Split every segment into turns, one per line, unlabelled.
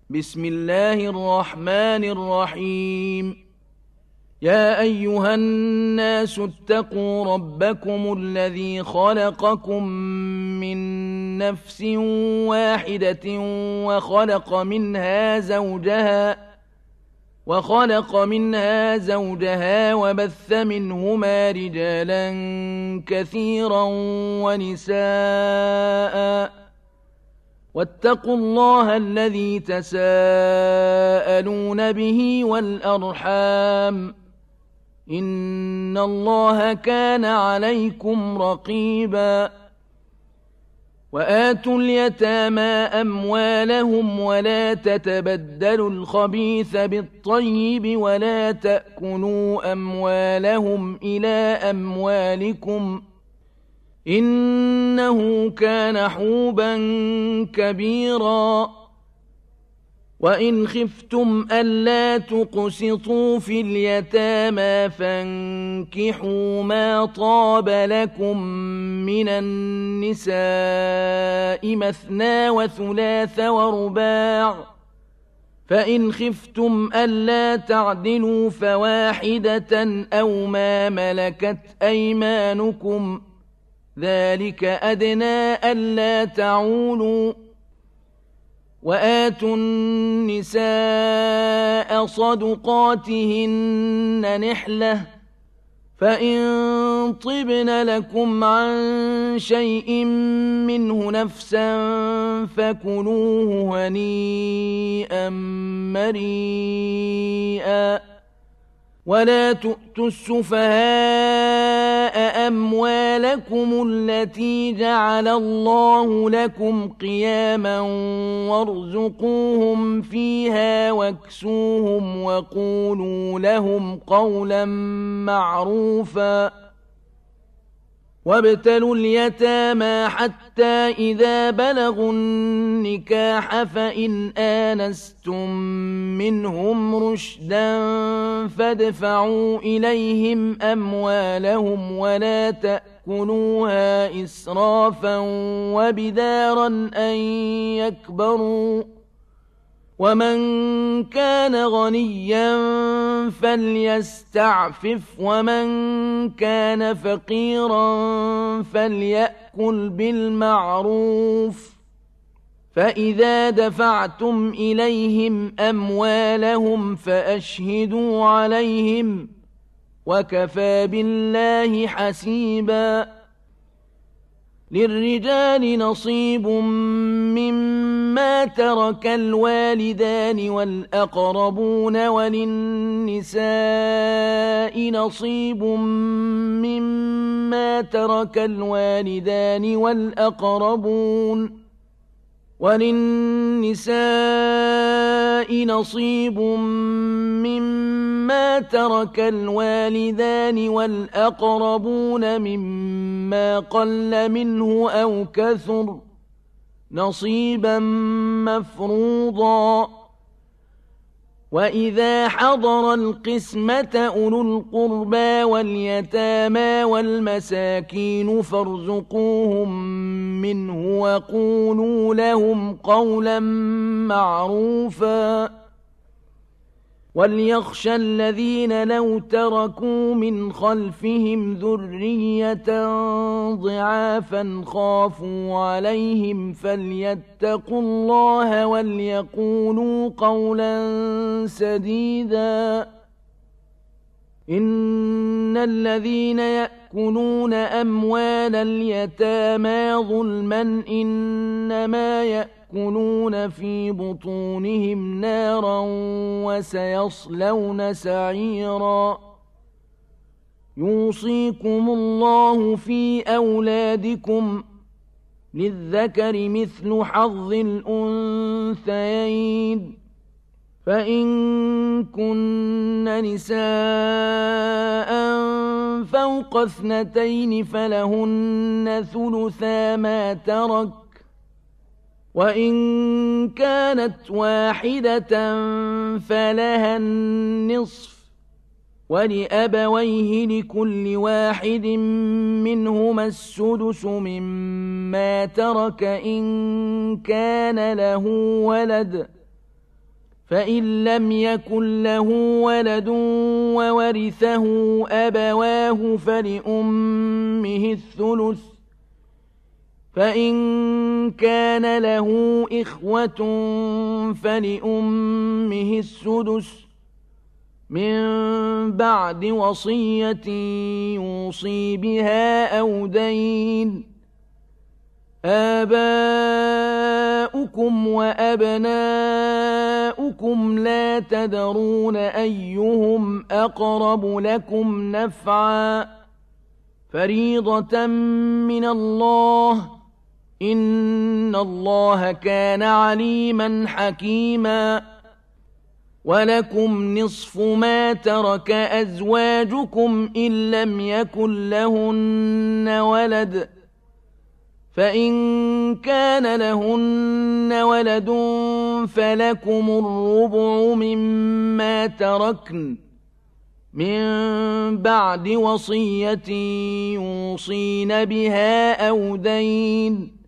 بسم الله الرحمن الرحيم يا أيها الناس اتقوا ربكم الذي خلقكم من نفس واحدة وخلق منها زوجها وبث منهما رجالا كثيرا ونساء واتقوا الله الذي تساءلون به والأرحام إن الله كان عليكم رقيبا وآتوا اليتامى أموالهم ولا تتبدلوا الخبيث بالطيب ولا تأكلوا أموالهم إلى أموالكم إنه كان حوبا كبيرا وإن خفتم ألا تقسطوا في اليتامى فانكحوا ما طاب لكم من النساء مثنى وثلاث ورباع فإن خفتم ألا تعدلوا فواحدة أو ما ملكت أيمانكم ذلك أدنى ألا تعولوا وآتوا النساء صدقاتهن نحلة فإن طبن لكم عن شيء منه نفسا فكلوه هنيئا مريئا ولا تؤتوا السفهاء أموالكم التي جعل الله لكم قياما وارزقوهم فيها واكسوهم وقولوا لهم قولا معروفا وابتلوا اليتامى حتى إذا بلغوا النكاح فإن آنستم منهم رشدا فادفعوا إليهم أموالهم ولا تأكلوها إسرافا وبدارا أن يكبروا ومن كان غنيا فليستعفف ومن كان فقيرا فليأكل بالمعروف فإذا دفعتم إليهم أموالهم فأشهدوا عليهم وكفى بالله حسيبا للرجال نصيب مما ترك الوالدان والأقربون وللنساء نصيب مما ترك الوالدان والأقربون مما قل منه أو كثر نصيبا مفروضا وإذا حضر القسمة أولو القربى واليتامى والمساكين فارزقوهم منه وقولوا لهم قولا معروفا وليخشى الذين لو تركوا من خلفهم ذرية ضعافا خافوا عليهم فليتقوا الله وليقولوا قولا سديدا إن الذين يأكلون أموال اليتامى ظلما إنما يأكلون في بطونهم نارا وسيصلون سعيرا يوصيكم الله في أولادكم للذكر مثل حظ الأنثيين فإن كن نساء فوق 2 فلهن ثلثا ما ترك وإن كانت واحدة فلها النصف ولأبويه لكل واحد منهما السدس مما ترك إن كان له ولد فإن لم يكن له ولد وورثه أبواه فلأمه الثلث، فإن كان له إخوة فلأمه السدس من بعد وصية يوصي بها أو دين. آباؤكم وأبناؤكم لا تدرون أيهم أقرب لكم نفعا، فريضة من الله، إن الله كان عليما حكيما. ولكم نصف ما ترك أزواجكم إن لم يكن لهن ولد، فإن كان لهن ولد فلكم الربع مما تركن من بعد وصية يوصين بها أو دين،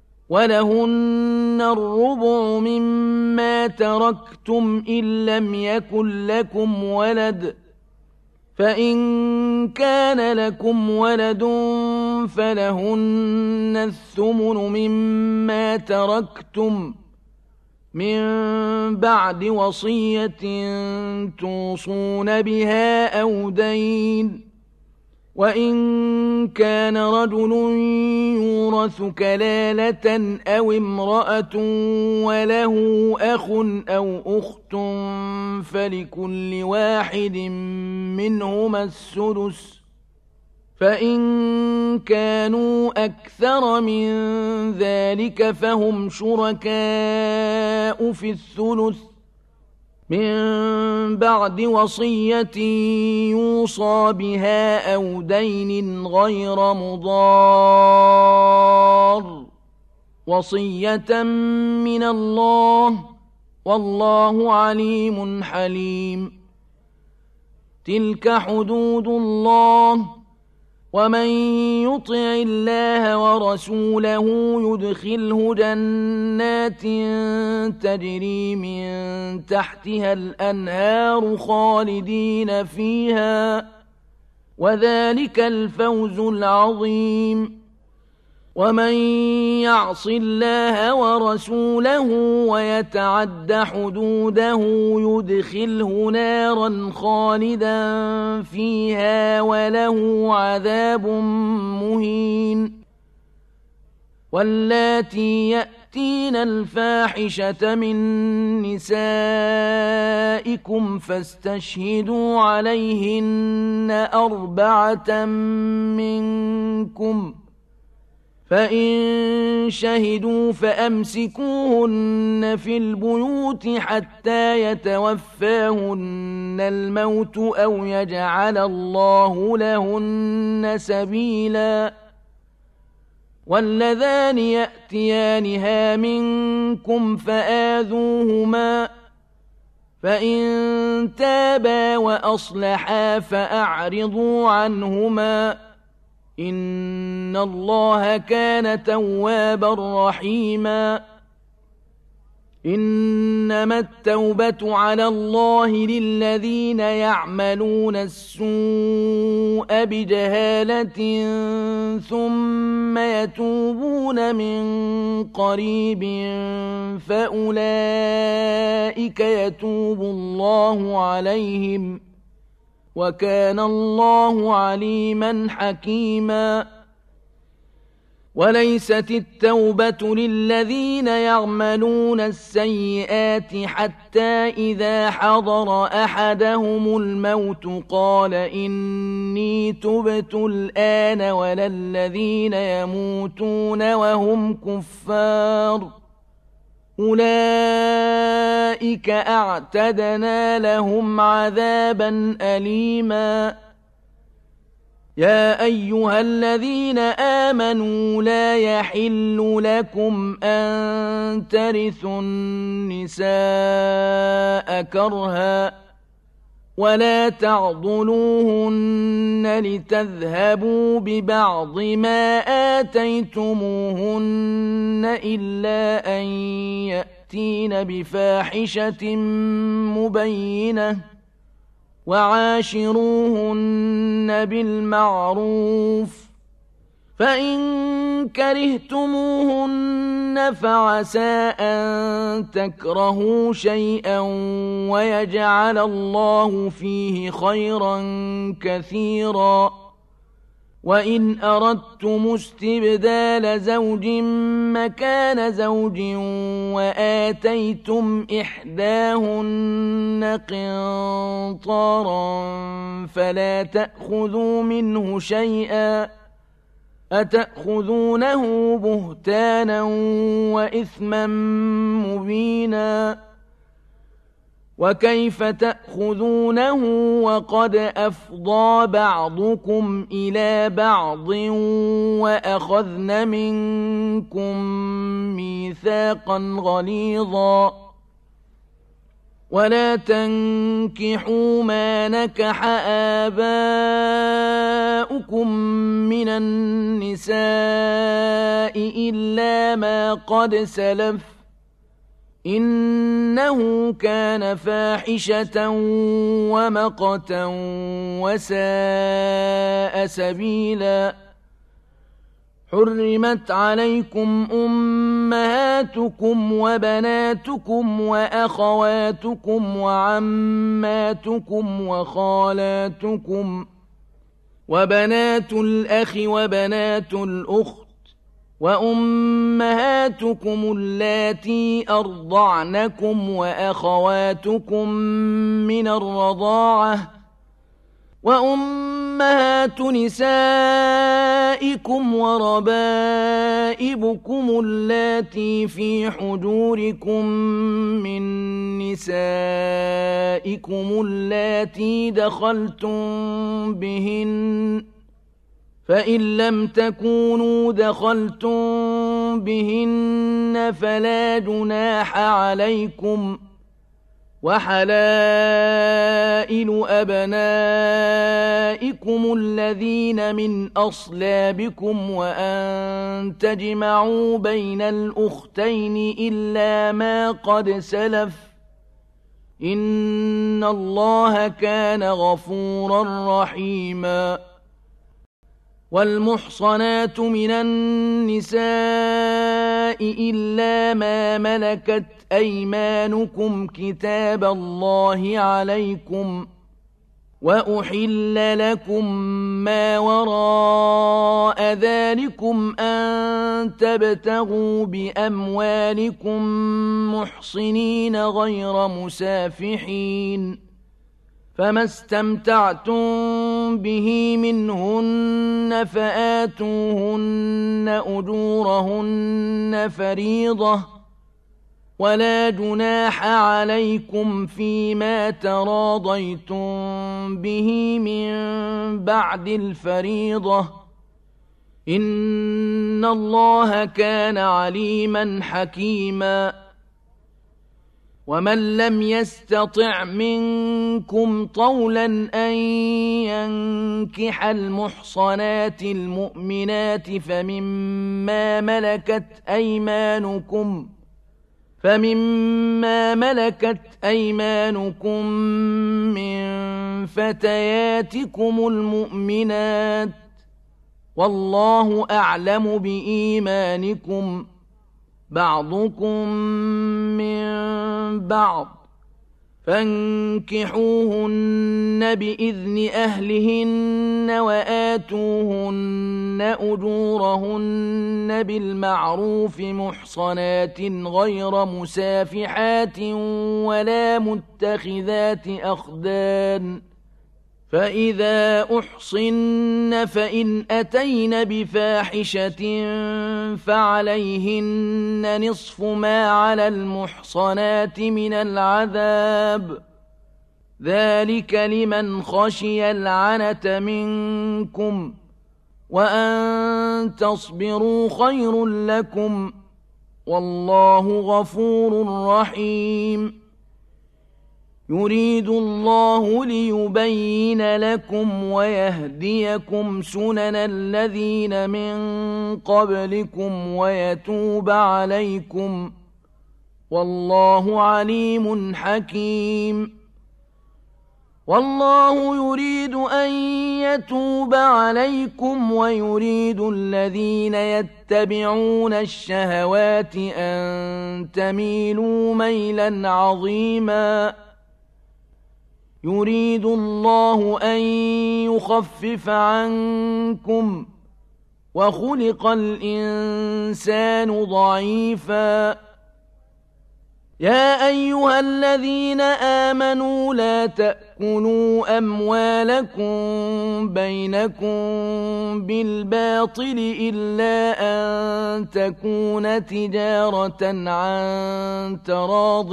ولهن الربع مما تركتم إن لم يكن لكم ولد، فإن كان لكم ولد فلهن الثمن مما تركتم من بعد وصية توصون بها أو دين. وإن كان رجل يورث كلالة أو امرأة وله أخ أو أخت فلكل واحد منهما السدس، فإن كانوا أكثر من ذلك فهم شركاء في الثلث من بعد وصية يوصى بها أو دين غير مضار، وصية من الله، والله عليم حليم. تلك حدود الله، ومن يطع الله ورسوله يدخله جنات تجري من تحتها الأنهار خالدين فيها، وذلك الفوز العظيم. ومن يعص الله ورسوله ويتعد حدوده يدخله نارا خالدا فيها وله عذاب مهين. واللاتي يأتين الفاحشة من نسائكم فاستشهدوا عليهن 4 منكم، فإن شهدوا فأمسكوهن في البيوت حتى يتوفاهن الموت أو يجعل الله لهن سبيلا. واللذان يأتيانها منكم فآذوهما، فإن تابا وأصلحا فأعرضوا عنهما، إن الله كان توابا رحيما. إنما التوبة على الله للذين يعملون السوء بجهالة ثم يتوبون من قريب فأولئك يتوب الله عليهم، وكان الله عليما حكيما. وليست التوبة للذين يعملون السيئات حتى إذا حضر أحدهم الموت قال إني تبت الآن، ولا الذين يموتون وهم كفار، أولئك أعتدنا لهم عذابا أليما. يا أيها الذين آمنوا لا يحل لكم أن ترثوا النساء كرها، ولا تعضلوهن لتذهبوا ببعض ما آتيتموهن إلا أن يأتين يأتين بفاحشة مبينة وعاشروهن بالمعروف فإن كرهتموهن فعسى أن تكرهوا شيئا ويجعل الله فيه خيرا كثيرا وإن أردتم استبدال زوج مكان زوج وآتيتم إحداهن قنطارا فلا تأخذوا منه شيئا أتأخذونه بهتانا وإثما مبينا وكيف تأخذونه وقد أفضى بعضكم إلى بعض وأخذن منكم ميثاقا غليظا ولا تنكحوا ما نكح آباؤكم من النساء إلا ما قد سلف إنه كان فاحشة ومقتا وساء سبيلا حرمت عليكم أمهاتكم وبناتكم وأخواتكم وعماتكم وخالاتكم وبنات الأخ وبنات الأخت وأمهاتكم اللاتي أرضعنكم وأخواتكم من الرضاعة وأمهات نسائكم وربائبكم اللاتي في حجوركم من نسائكم اللاتي دخلتم بهن فإن لم تكونوا دخلتم بهن فلا جناح عليكم وحلائل أبنائكم الذين من أصلابكم وأن تجمعوا بين الأختين إلا ما قد سلف إن الله كان غفورا رحيما والمحصنات من النساء إلا ما ملكت أيمانكم كتاب الله عليكم وأحل لكم ما وراء ذلكم أن تبتغوا بأموالكم محصنين غير مسافحين فما استمتعتم به منهن فآتوهن أجورهن فريضة ولا جناح عليكم فيما تراضيتم به من بعد الفريضة إن الله كان عليما حكيما ومن لم يستطع منكم طولا أن ينكح المحصنات المؤمنات فمما ملكت أيمانكم من فتياتكم المؤمنات والله أعلم بإيمانكم بعضكم من بعض فانكحوهن بإذن أهلهن وآتوهن أجورهن بالمعروف محصنات غير مسافحات ولا متخذات أخدان فإذا أحصن فإن أتين بفاحشة فعليهن نصف ما على المحصنات من العذاب ذلك لمن خشي العنة منكم وأن تصبروا خير لكم والله غفور رحيم يريد الله ليبين لكم ويهديكم سنن الذين من قبلكم ويتوب عليكم والله عليم حكيم. والله يريد أن يتوب عليكم ويريد الذين يتبعون الشهوات أن تميلوا ميلا عظيما. يريد الله أن يخفف عنكم وخلق الإنسان ضعيفا. يا أيها الذين آمنوا لا تأكلوا أموالكم بينكم بالباطل إلا أن تكون تجارة عن تراض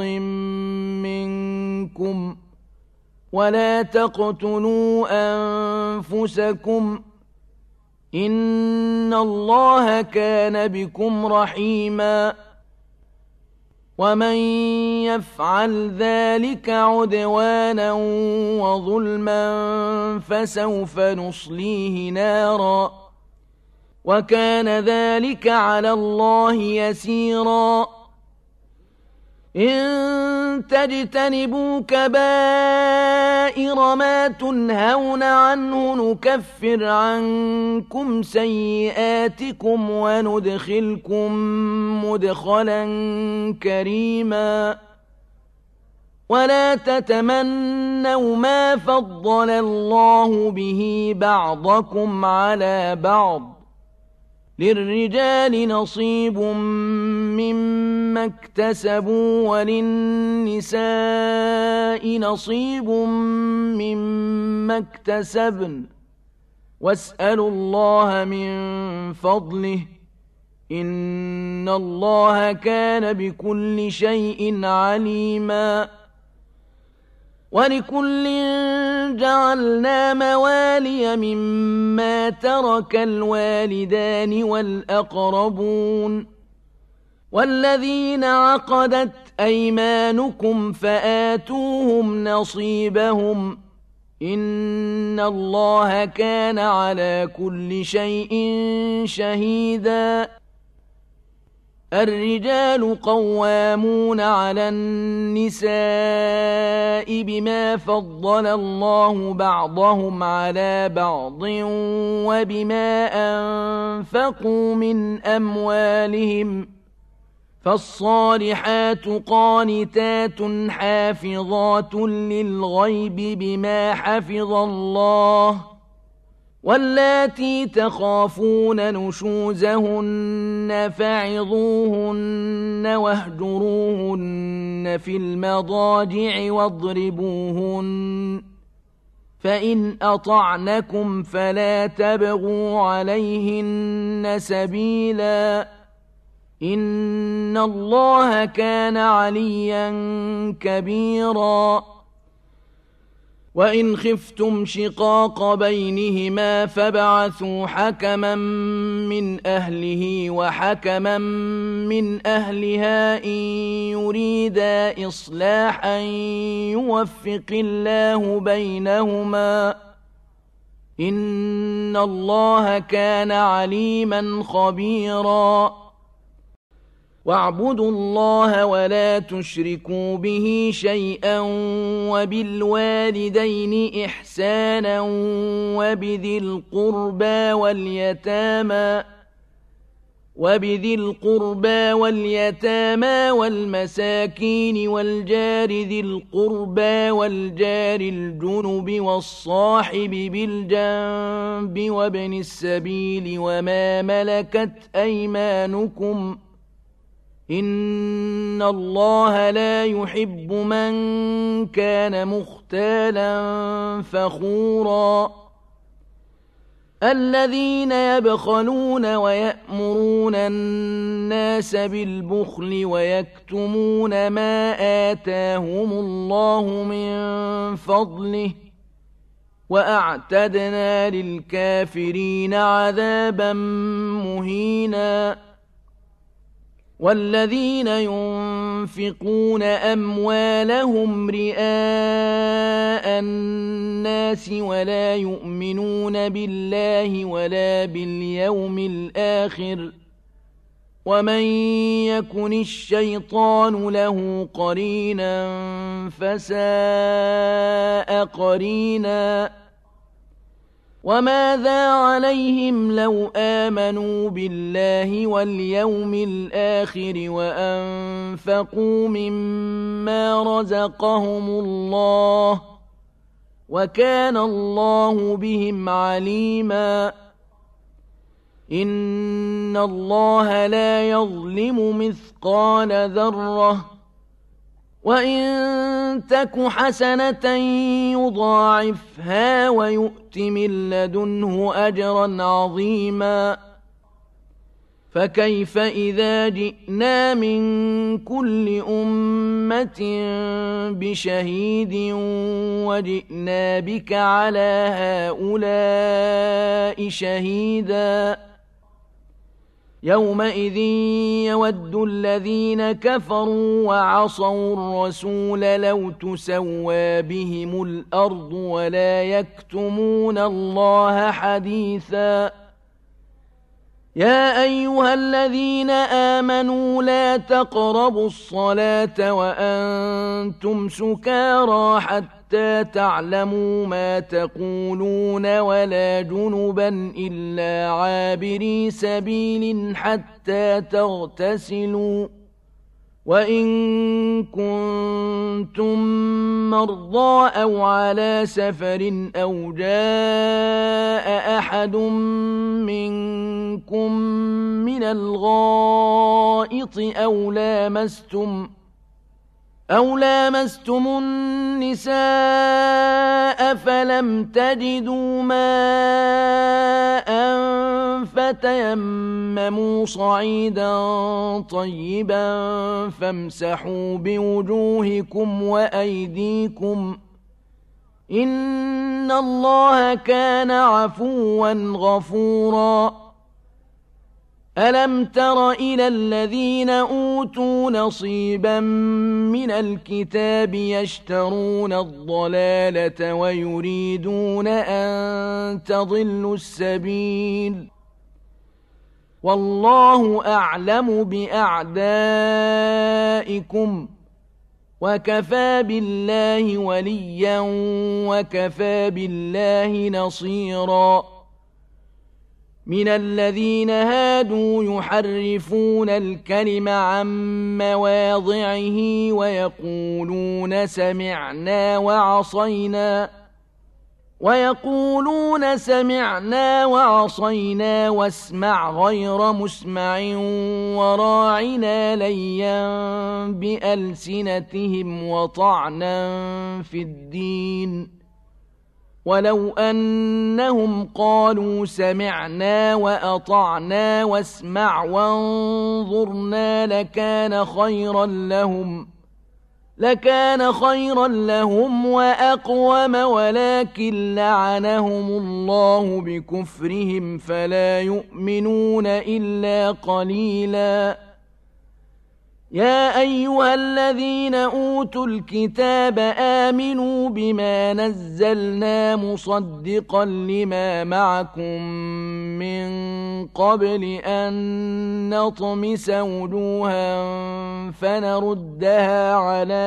منكم ولا تقتلوا أنفسكم إن الله كان بكم رحيما. ومن يفعل ذلك عدوانا وظلما فسوف نصليه نارا وكان ذلك على الله يسيرا. إن تجتنبوا كبائر ما تنهون عنه نكفر عنكم سيئاتكم وندخلكم مدخلا كريما. ولا تتمنوا ما فضل الله به بعضكم على بعض للرجال نصيب مما اكتسبوا وللنساء نصيب مما اكتسبن واسألوا الله من فضله إن الله كان بكل شيء عليما. ولكل جعلنا موالي مما ترك الوالدان والأقربون والذين عقدت أيمانكم فآتوهم نصيبهم إن الله كان على كل شيء شهيدا. الرجال قوامون على النساء بما فضل الله بعضهم على بعض وبما أنفقوا من أموالهم فالصالحات قانتات حافظات للغيب بما حفظ الله واللاتي تخافون نشوزهن فعظوهن واهجروهن في المضاجع واضربوهن فإن أطعنكم فلا تبغوا عليهن سبيلا إن الله كان عليا كبيرا. وإن خفتم شقاق بينهما فابعثوا حكما من أهله وحكما من أهلها إن يريدا إصلاحا يوفق الله بينهما إن الله كان عليما خبيرا. واعبدوا الله ولا تشركوا به شيئا وبالوالدين إحسانا وبذي القربى واليتامى والمساكين والجار ذي القربى والجار الجنب والصاحب بالجنب وابن السبيل وما ملكت أيمانكم إن الله لا يحب من كان مختالا فخورا. الذين يبخلون ويأمرون الناس بالبخل ويكتمون ما آتاهم الله من فضله وأعتدنا للكافرين عذابا مهينا. والذين ينفقون أموالهم رئاء الناس ولا يؤمنون بالله ولا باليوم الآخر ومن يكن الشيطان له قرينا فساء قرينا وماذا عليهم لو آمنوا بالله واليوم الآخر وأنفقوا مما رزقهم الله وكان الله بهم عليما إن الله لا يظلم مثقال ذرة وإن تك حسنة يضاعفها ويؤت من لدنه أجرا عظيما فكيف إذا جئنا من كل أمة بشهيد وجئنا بك على هؤلاء شهيدا يومئذ يود الذين كفروا وعصوا الرسول لو تسوى بهم الأرض ولا يكتمون الله حديثا يا أيها الذين آمنوا لا تقربوا الصلاة وأنتم سكارى حتى تعلموا ما تقولون ولا جنبا إلا عابري سبيل حتى تغتسلوا وإن كنتم مرضى أو على سفر أو جاء أحد منكم من الغائط أو لامستم النساء فلم تجدوا ماء فتيمموا صعيدا طيبا فامسحوا بوجوهكم وأيديكم إن الله كان عفوا غفورا ألم تر إلى الذين أوتوا نصيبا من الكتاب يشترون الضلالة ويريدون أن تضلوا السبيل والله أعلم بأعدائكم وكفى بالله وليا وكفى بالله نصيرا من الذين هادوا يحرفون الكلم عن مواضعه ويقولون سمعنا وعصينا واسمع غير مسمع وراعنا ليا بألسنتهم وطعنا في الدين ولو أنهم قالوا سمعنا وأطعنا واسمع وانظرنا لكان خيرا لهم وأقوم ولكن لعنهم الله بكفرهم فلا يؤمنون إلا قليلا يا أيها الذين أوتوا الكتاب آمنوا بما نزلنا مصدقا لما معكم من قبل أن نطمس وجوها فنردها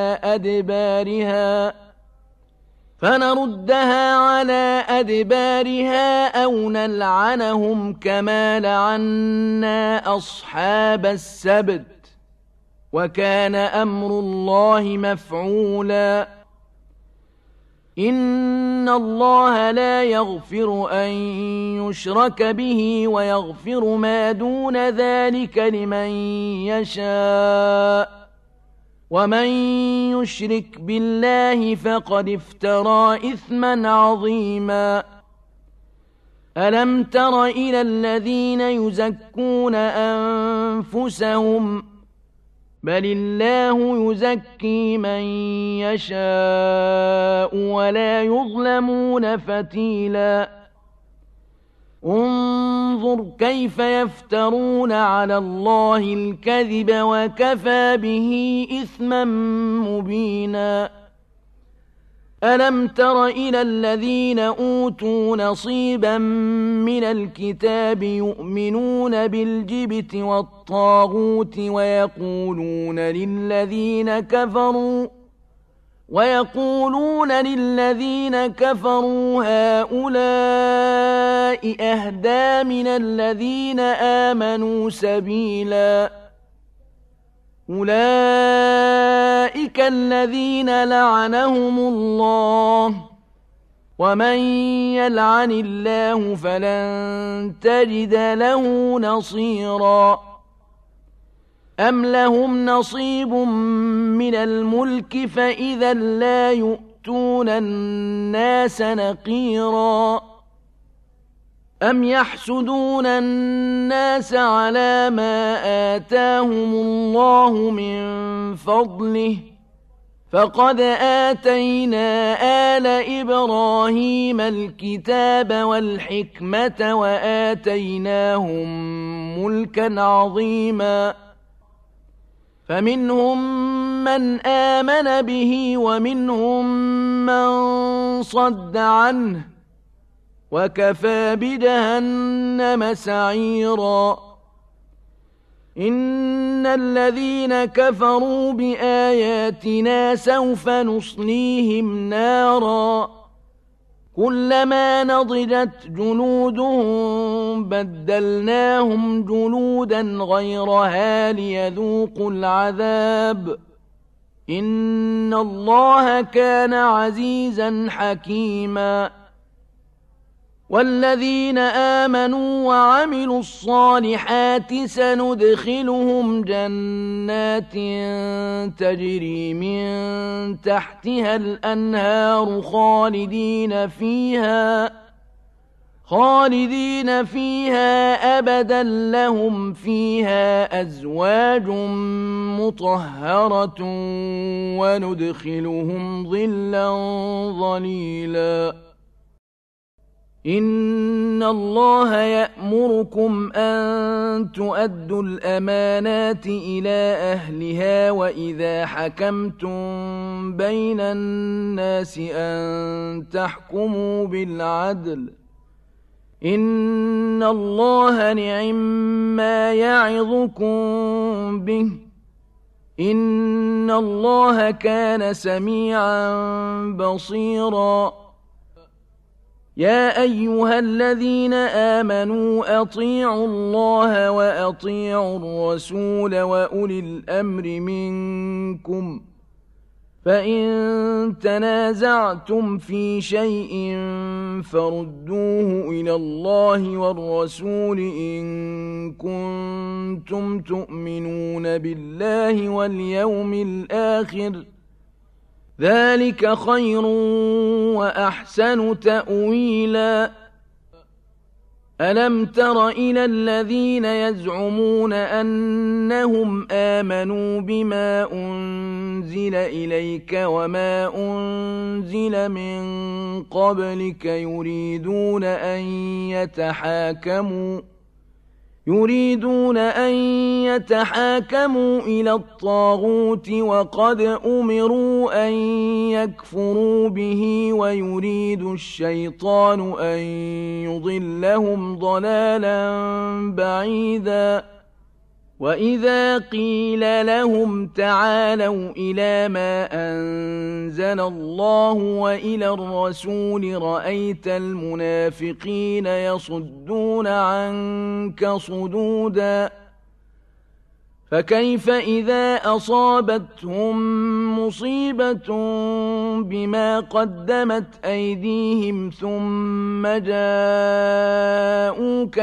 على أدبارها أو نلعنهم كما لعنا أصحاب السبت وكان أمر الله مفعولا إن الله لا يغفر أن يشرك به ويغفر ما دون ذلك لمن يشاء ومن يشرك بالله فقد افترى إثما عظيما ألم تر إلى الذين يزكون أنفسهم بل الله يزكي من يشاء ولا يظلمون فتيلا انظر كيف يفترون على الله الكذب وكفى به إثما مبينا ألم تر إلى الذين أوتوا نصيبا من الكتاب يؤمنون بالجبت والطاغوت ويقولون للذين كفروا هؤلاء أهدى من الذين آمنوا سبيلا أولئك الذين لعنهم الله ومن يلعن الله فلن تجد له نصيرا أم لهم نصيب من الملك فإذا لا يؤتون الناس نقيرا أم يحسدون الناس على ما آتاهم الله من فضله فقد آتينا آل إبراهيم الكتاب والحكمة وآتيناهم ملكا عظيما فمنهم من آمن به ومنهم من صد عنه وكفى بجهنم سعيرا إن الذين كفروا بآياتنا سوف نصليهم نارا كلما نضجت جنودهم بدلناهم جنودا غيرها ليذوقوا العذاب إن الله كان عزيزا حكيما والذين آمنوا وعملوا الصالحات سندخلهم جنات تجري من تحتها الأنهار خالدين فيها أبدا لهم فيها أزواج مطهرة وندخلهم ظلا ظليلا إن الله يأمركم أن تؤدوا الأمانات إلى أهلها وإذا حكمتم بين الناس أن تحكموا بالعدل إن الله نعما يعظكم به إن الله كان سميعا بصيرا يا أيها الذين آمنوا أطيعوا الله وأطيعوا الرسول وأولي الأمر منكم فإن تنازعتم في شيء فردوه إلى الله والرسول إن كنتم تؤمنون بالله واليوم الآخر ذلك خير وأحسن تأويلا ألم تر إلى الذين يزعمون أنهم آمنوا بما أنزل إليك وما أنزل من قبلك يريدون أن يتحاكموا إلى الطاغوت وقد أمروا أن يكفروا به ويريد الشيطان أن يضلهم ضلالا بعيدا وإذا قيل لهم تعالوا إلى ما أنزل الله وإلى الرسول رأيت المنافقين يصدون عنك صدودا فكيف إذا أصابتهم مصيبة بما قدمت أيديهم ثم جاءوك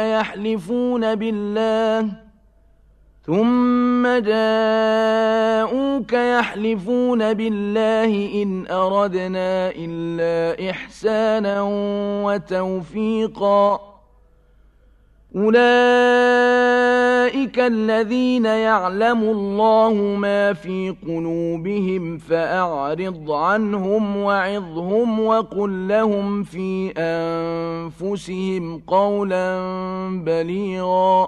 يحلفون بالله إن أردنا إلا إحسانا وتوفيقا أولئك الذين يعلم الله ما في قلوبهم فأعرض عنهم وعظهم وقل لهم في أنفسهم قولا بليغا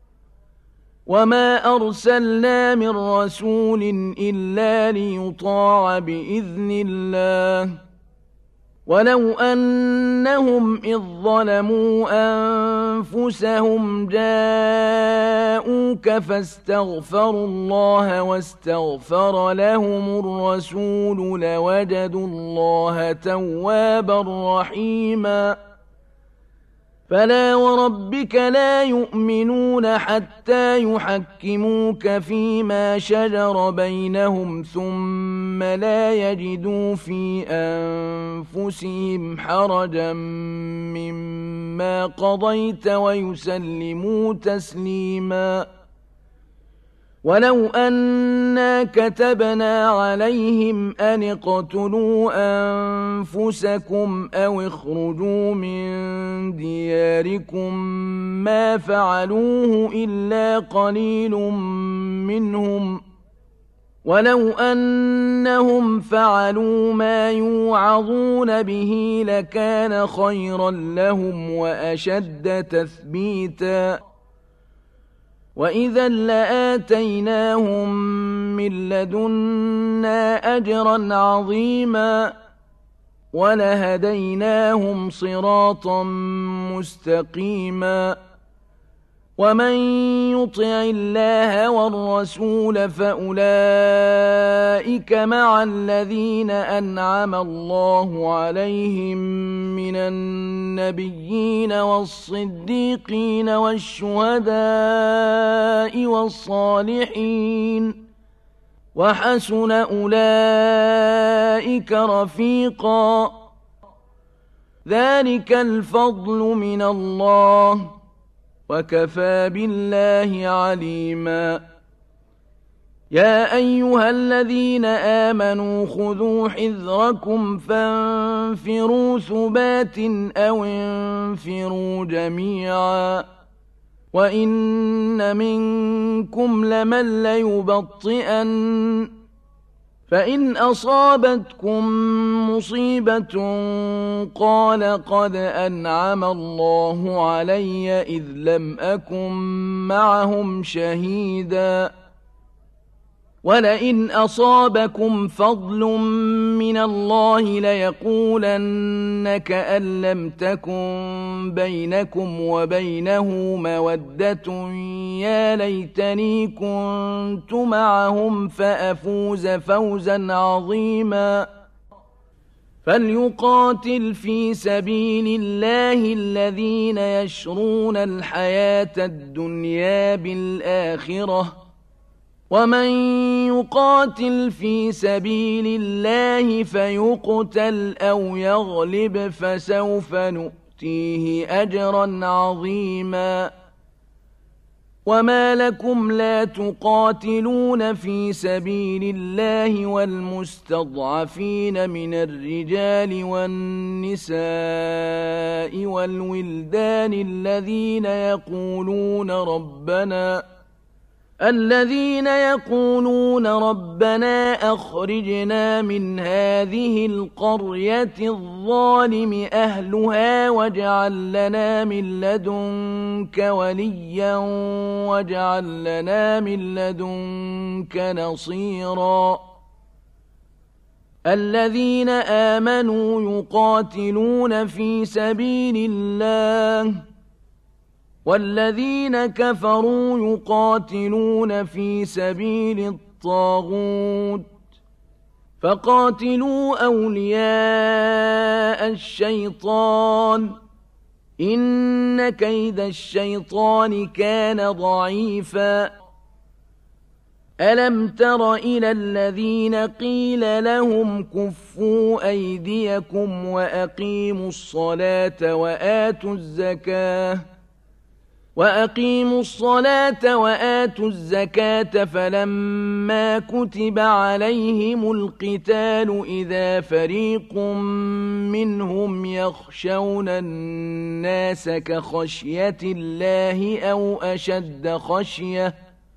وما أرسلنا من رسول إلا ليطاع بإذن الله ولو أنهم إذ ظلموا أنفسهم جاءوك فاستغفروا الله واستغفر لهم الرسول لوجدوا الله توابا رحيما فلا وربك لا يؤمنون حتى يحكموك فيما شجر بينهم ثم لا يجدوا في أنفسهم حرجا مما قضيت ويسلموا تسليما ولو أنا كتبنا عليهم أن اقتلوا أنفسكم أو اخرجوا من دياركم ما فعلوه إلا قليل منهم ولو أنهم فعلوا ما يوعظون به لكان خيرا لهم وأشد تثبيتا وإذا لآتيناهم من لدنا أجرا عظيما ولهديناهم صراطا مستقيما ومن يطع الله والرسول فأولئك مع الذين أنعم الله عليهم من النبيين والصديقين والشهداء والصالحين وحسن أولئك رفيقا ذلك الفضل من الله وكفى بالله عليما يا أيها الذين آمنوا خذوا حذركم فانفروا ثبات أو انفروا جميعا وإن منكم لمن ليبطئن فإن أصابتكم مصيبة قال قد أنعم الله علي إذ لم أكن معهم شهيدا ولئن أصابكم فضل من الله ليقولن كأن لم تكن بينكم وبينه مودة يا ليتني كنت معهم فأفوز فوزا عظيما فليقاتل في سبيل الله الذين يشرون الحياة الدنيا بالآخرة ومن يقاتل في سبيل الله فيقتل أو يغلب فسوف نؤتيه أجرا عظيما وما لكم لا تقاتلون في سبيل الله والمستضعفين من الرجال والنساء والولدان الذين يقولون ربنا أخرجنا من هذه القرية الظالم أهلها واجعل لنا من لدنك وليا واجعل لنا من لدنك نصيرا الذين آمنوا يقاتلون في سبيل الله والذين كفروا يقاتلون في سبيل الطاغوت فقاتلوا أولياء الشيطان إن كيد الشيطان كان ضعيفا ألم تر إلى الذين قيل لهم كفوا أيديكم وأقيموا الصلاة وآتوا الزكاة فلما كتب عليهم القتال إذا فريق منهم يخشون الناس كخشية الله أو أشد خشية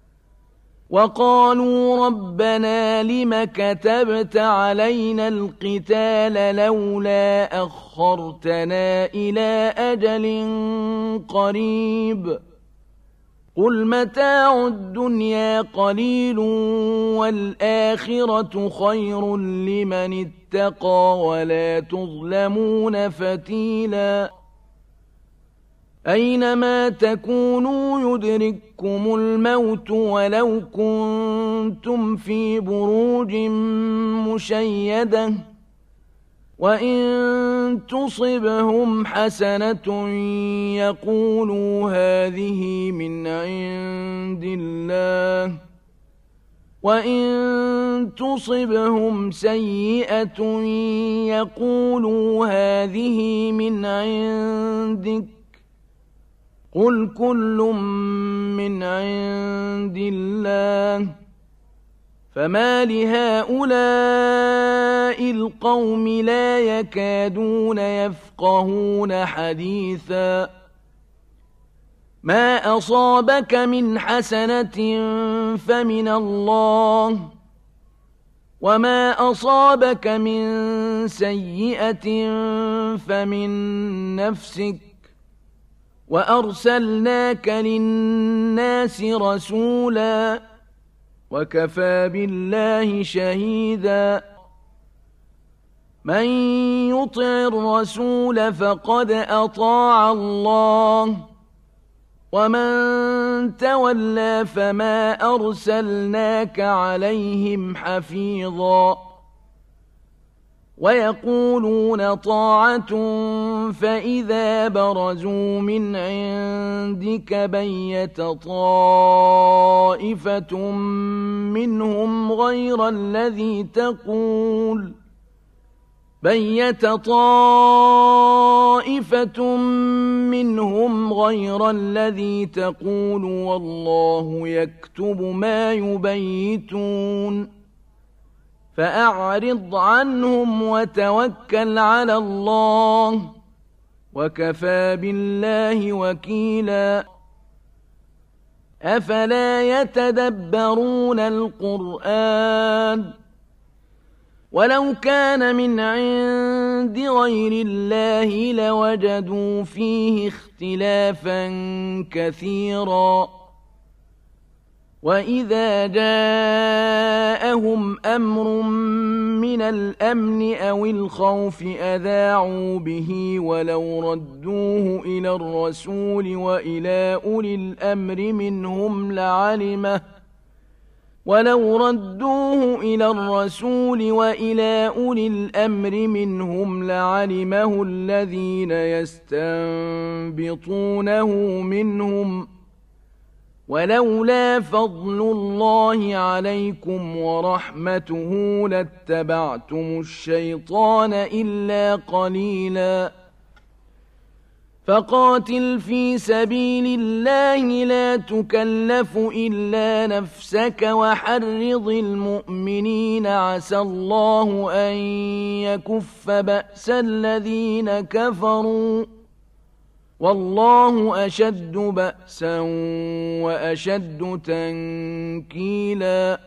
وقالوا ربنا لم كتبت علينا القتال لولا أخرتنا إلى أجل قريب قل متاع الدنيا قليل والآخرة خير لمن اتقى ولا تظلمون فتيلا أينما تكونوا يدرككم الموت ولو كنتم في بروج مشيدة وإن تصبهم حسنة يقولوا هذه من عند الله وإن تصبهم سيئة يقولوا هذه من عندك قل كل من عند الله فما لهؤلاء القوم لا يكادون يفقهون حديثا ما أصابك من حسنة فمن الله وما أصابك من سيئة فمن نفسك وأرسلناك للناس رسولا وكفى بالله شهيدا من يطع الرسول فقد أطاع الله ومن تولى فما أرسلناك عليهم حفيظا ويقولون طاعة فإذا برزوا من عندك بيت طائفة منهم غير الذي تقول والله يكتب ما يبيتون فأعرض عنهم وتوكل على الله وكفى بالله وكيلا أفلا يتدبرون القرآن ولو كان من عند غير الله لوجدوا فيه اختلافا كثيرا وإذا جاءهم أمر من الأمن أو الخوف أذاعوا به ولو ردوه إلى الرسول وإلى أولي الأمر منهم لعلمه الذين يستنبطونه منهم ولولا فضل الله عليكم ورحمته لاتبعتم الشيطان إلا قليلا فقاتل في سبيل الله لا تكلف إلا نفسك وحرض المؤمنين عسى الله أن يكف بأس الذين كفروا والله أشد بأسا وأشد تنكيلا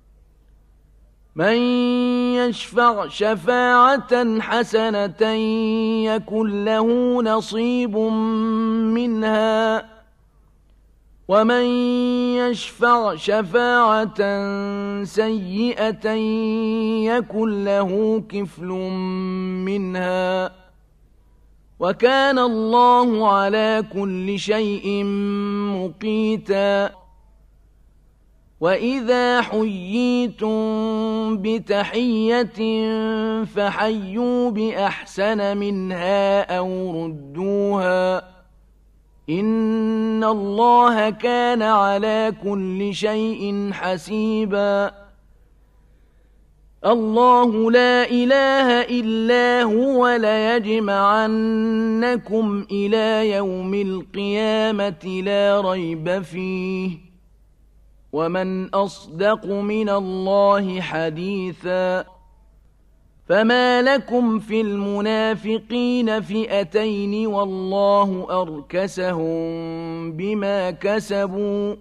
من يشفع شفاعة حسنة يكن له نصيب منها ومن يشفع شفاعة سيئة يكن له كفل منها وكان الله على كل شيء مقيتا وإذا حييتم بتحية فحيوا بأحسن منها أو ردوها إن الله كان على كل شيء حسيبا الله لا إله إلا هو ليجمعنكم إلى يوم القيامة لا ريب فيه ومن أصدق من الله حديثا فما لكم في المنافقين فئتين والله أركسهم بما كسبوا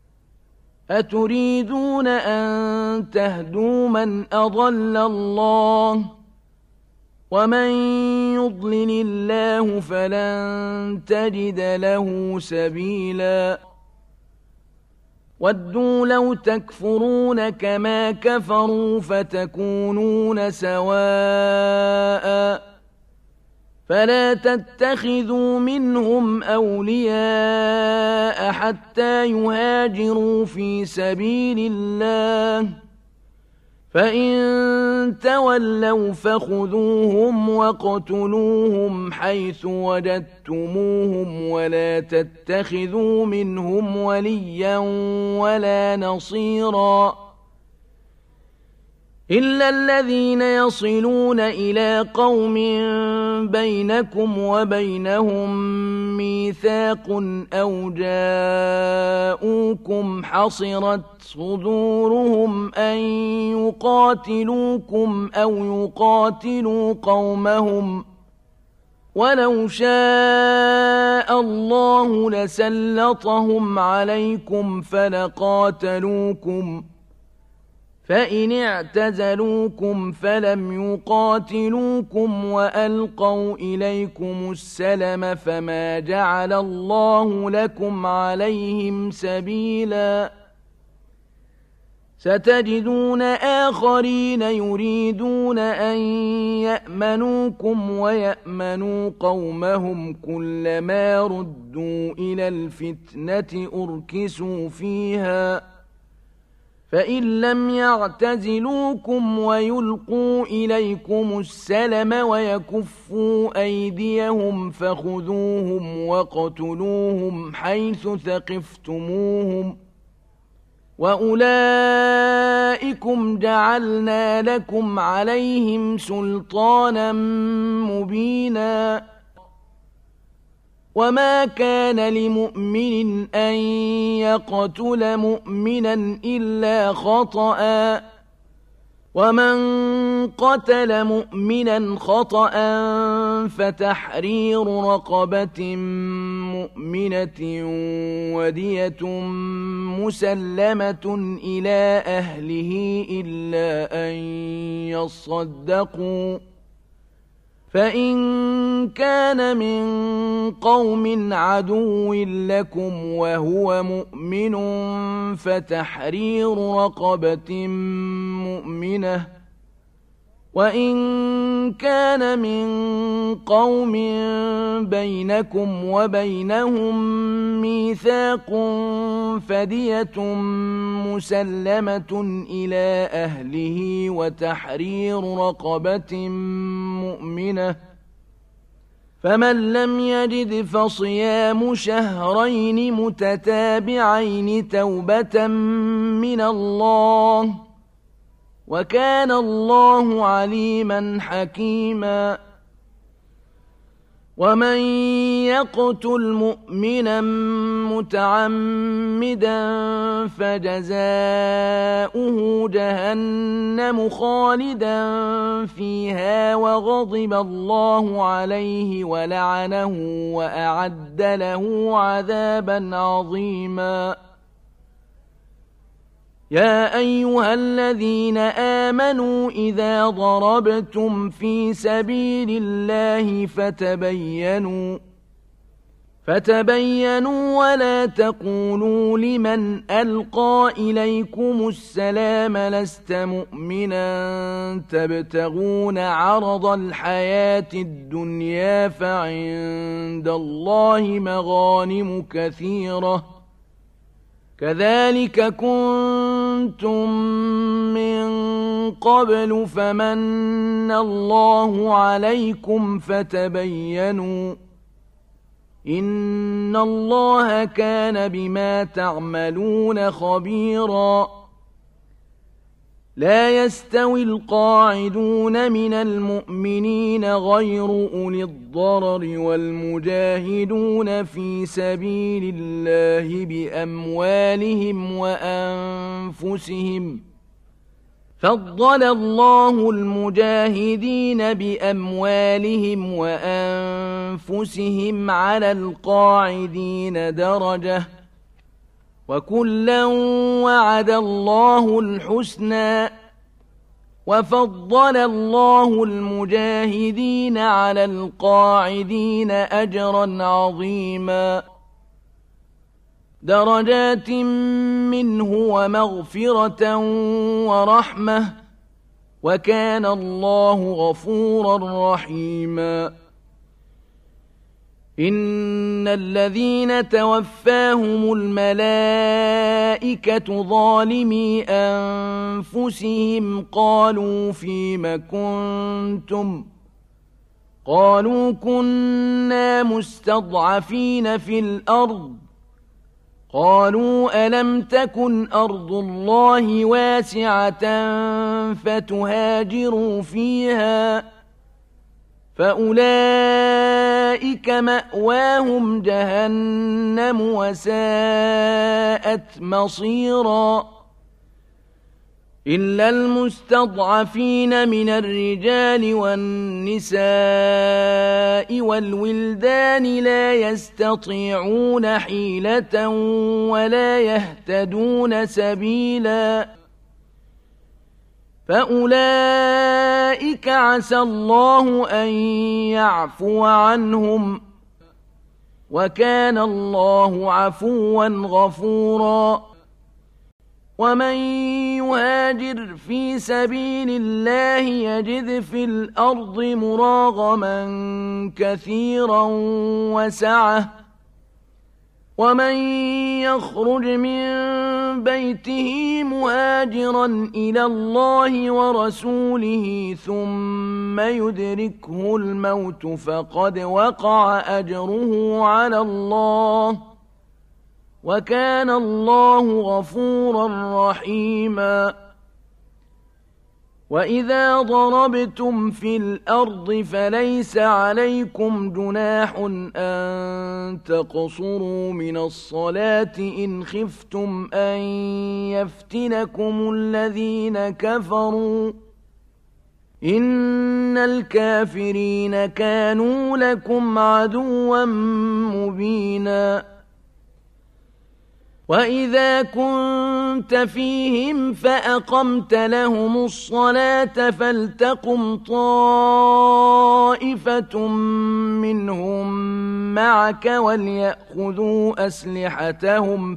أتريدون أن تهدوا من أضل الله ومن يضلل الله فلن تجد له سبيلا وَدُّوا لَوْ تَكْفُرُونَ كَمَا كَفَرُوا فَتَكُونُونَ سَوَاءً فَلَا تَتَّخِذُوا مِنْهُمْ أَوْلِيَاءَ حَتَّى يُهَاجِرُوا فِي سَبِيلِ اللَّهِ فَإِن تَوَلَّوْا فَخُذُوهُمْ وَاقْتُلُوهُمْ حَيْثُ وَجَدتُّمُوهُمْ وَلَا تَتَّخِذُوا مِنْهُمْ وَلِيًّا وَلَا نَصِيرًا إِلَّا الَّذِينَ يَصِلُونَ إِلَىٰ قَوْمٍ بَيْنَكُمْ وَبَيْنَهُم مِّيثَاقٌ أَوْ جَاءُوكُمْ حَصِرَتْ صُدُورُهُمْ أَن يُقَاتِلُوكُمْ أَوْ يُقَاتِلُوا قَوْمَهُمْ وَلَوْ شَاءَ اللَّهُ لَسَلَّطَهُمْ عَلَيْكُمْ فَلَقَاتَلُوكُمْ فَإِنِ اعْتَزَلُوكُمْ فَلَمْ يُقَاتِلُوكُمْ وَأَلْقَوْا إِلَيْكُمُ السَّلَمَ فَمَا جَعَلَ اللَّهُ لَكُمْ عَلَيْهِمْ سَبِيلًا سَتَجِدُونَ آخَرِينَ يُرِيدُونَ أَن يَأْمَنُوكُمْ وَيَأْمَنُوا قَوْمَهُمْ كُلَّمَا رُدُّوا إِلَى الْفِتْنَةِ أُرْكِسُوا فِيهَا فَإِن لَّمْ يَعْتَزِلُوكُمْ وَيُلْقُوا إِلَيْكُمُ السَّلَمَ وَيَكُفُّوا أَيْدِيَهُمْ فَخُذُوهُمْ وَاقْتُلُوهُمْ حَيْثُ ثَقِفْتُمُوهُمْ وَأُولَٰئِكُمْ جَعَلْنَا لَكُمْ عَلَيْهِمْ سُلْطَانًا مُّبِينًا وَمَا كَانَ لِمُؤْمِنٍ أَن يَقْتُلَ مُؤْمِنًا إِلَّا خَطَأً وَمَن قَتَلَ مُؤْمِنًا خَطَأً فَتَحْرِيرُ رَقَبَةٍ مُّؤْمِنَةٍ وَدِيَةٌ مُّسَلَّمَةٌ إِلَىٰ أَهْلِهِ إِلَّا أَن يَصَّدَّقُوا فَإِن كَانَ مِن قَوْمٍ عَدُوٍّ لَّكُمْ وَهُوَ مُؤْمِنٌ فَتَحْرِيرُ رَقَبَةٍ مُّؤْمِنَةٍ وَإِن كَانَ مِن قَوْمٍ بَيْنَكُمْ وَبَيْنَهُم مِّيثَاقٌ فَدِيَةٌ مُّسَلَّمَةٌ إِلَىٰ أَهْلِهِ وَتَحْرِيرُ رَقَبَةٍ مُّؤْمِنَةٍ فَمَن لَّمْ يَجِدْ فَصِيَامُ شَهْرَيْنِ مُتَتَابِعَيْنِ تَوْبَةً مِّنَ اللَّهِ وَكَانَ اللَّهُ عَلِيمًا حَكِيمًا وَمَن يَقْتُلْ مُؤْمِنًا مُّتَعَمِّدًا فَجَزَاؤُهُ جَهَنَّمُ خَالِدًا فِيهَا وَغَضِبَ اللَّهُ عَلَيْهِ وَلَعَنَهُ وَأَعَدَّ لَهُ عَذَابًا عَظِيمًا يَا أَيُّهَا الَّذِينَ آمَنُوا إِذَا ضَرَبْتُمْ فِي سَبِيلِ اللَّهِ فَتَبَيَّنُوا وَلَا تَقُولُوا لِمَنْ أَلْقَىٰ إِلَيْكُمُ السَّلَامَ لَسْتَ مُؤْمِنًا تَبْتَغُونَ عَرَضَ الْحَيَاةِ الدُّنْيَا فَعِندَ اللَّهِ مَغَانِمُ كَثِيرَةٌ كَذَٰلِكَ كُنتُم مِّن قَبْلُ فَمَنَّ اللَّهُ عَلَيْكُمْ فَتَبَيَّنُوا ۚ إِنَّ اللَّهَ كَانَ بِمَا تَعْمَلُونَ خَبِيرًا لَا يَسْتَوِي الْقَاعِدُونَ مِنَ الْمُؤْمِنِينَ غَيْرُ أُولِي الضَّرَرِ وَالْمُجَاهِدُونَ فِي سَبِيلِ اللَّهِ بِأَمْوَالِهِمْ وَأَنفُسِهِمْ فَضَّلَ اللَّهُ الْمُجَاهِدِينَ بِأَمْوَالِهِمْ وَأَنفُسِهِمْ عَلَى الْقَاعِدِينَ دَرَجَةً وَكُلًّا وَعَدَ اللَّهُ الْحُسْنَىٰ وَفَضَّلَ اللَّهُ الْمُجَاهِدِينَ عَلَى الْقَاعِدِينَ أَجْرًا عَظِيمًا درجات منه ومغفرة ورحمة وكان الله غفورا رحيما إن الذين توفاهم الملائكة ظالمي أنفسهم قالوا فيم كنتم قالوا كنا مستضعفين في الأرض قالوا ألم تكن أرض الله واسعة فتهاجروا فيها فأولئك مأواهم جهنم وساءت مصيرا إلا المستضعفين من الرجال والنساء والولدان لا يستطيعون حيلة ولا يهتدون سبيلا فأولئك عسى الله أن يعفو عنهم وكان الله عفوا غفورا ومن يهاجر في سبيل الله يجد في الأرض مراغما كثيرا وسعة ومن يخرج من بيته مهاجرا إلى الله ورسوله ثم يدركه الموت فقد وقع أجره على الله وكان الله غفورا رحيما وإذا ضربتم في الأرض فليس عليكم جناح أن تقصروا من الصلاة إن خفتم أن يفتنكم الذين كفروا إن الكافرين كانوا لكم عدوا مبينا وإذا كنت فيهم فأقمت لهم الصلاة فلتقم طائفة منهم معك وليأخذوا أسلحتهم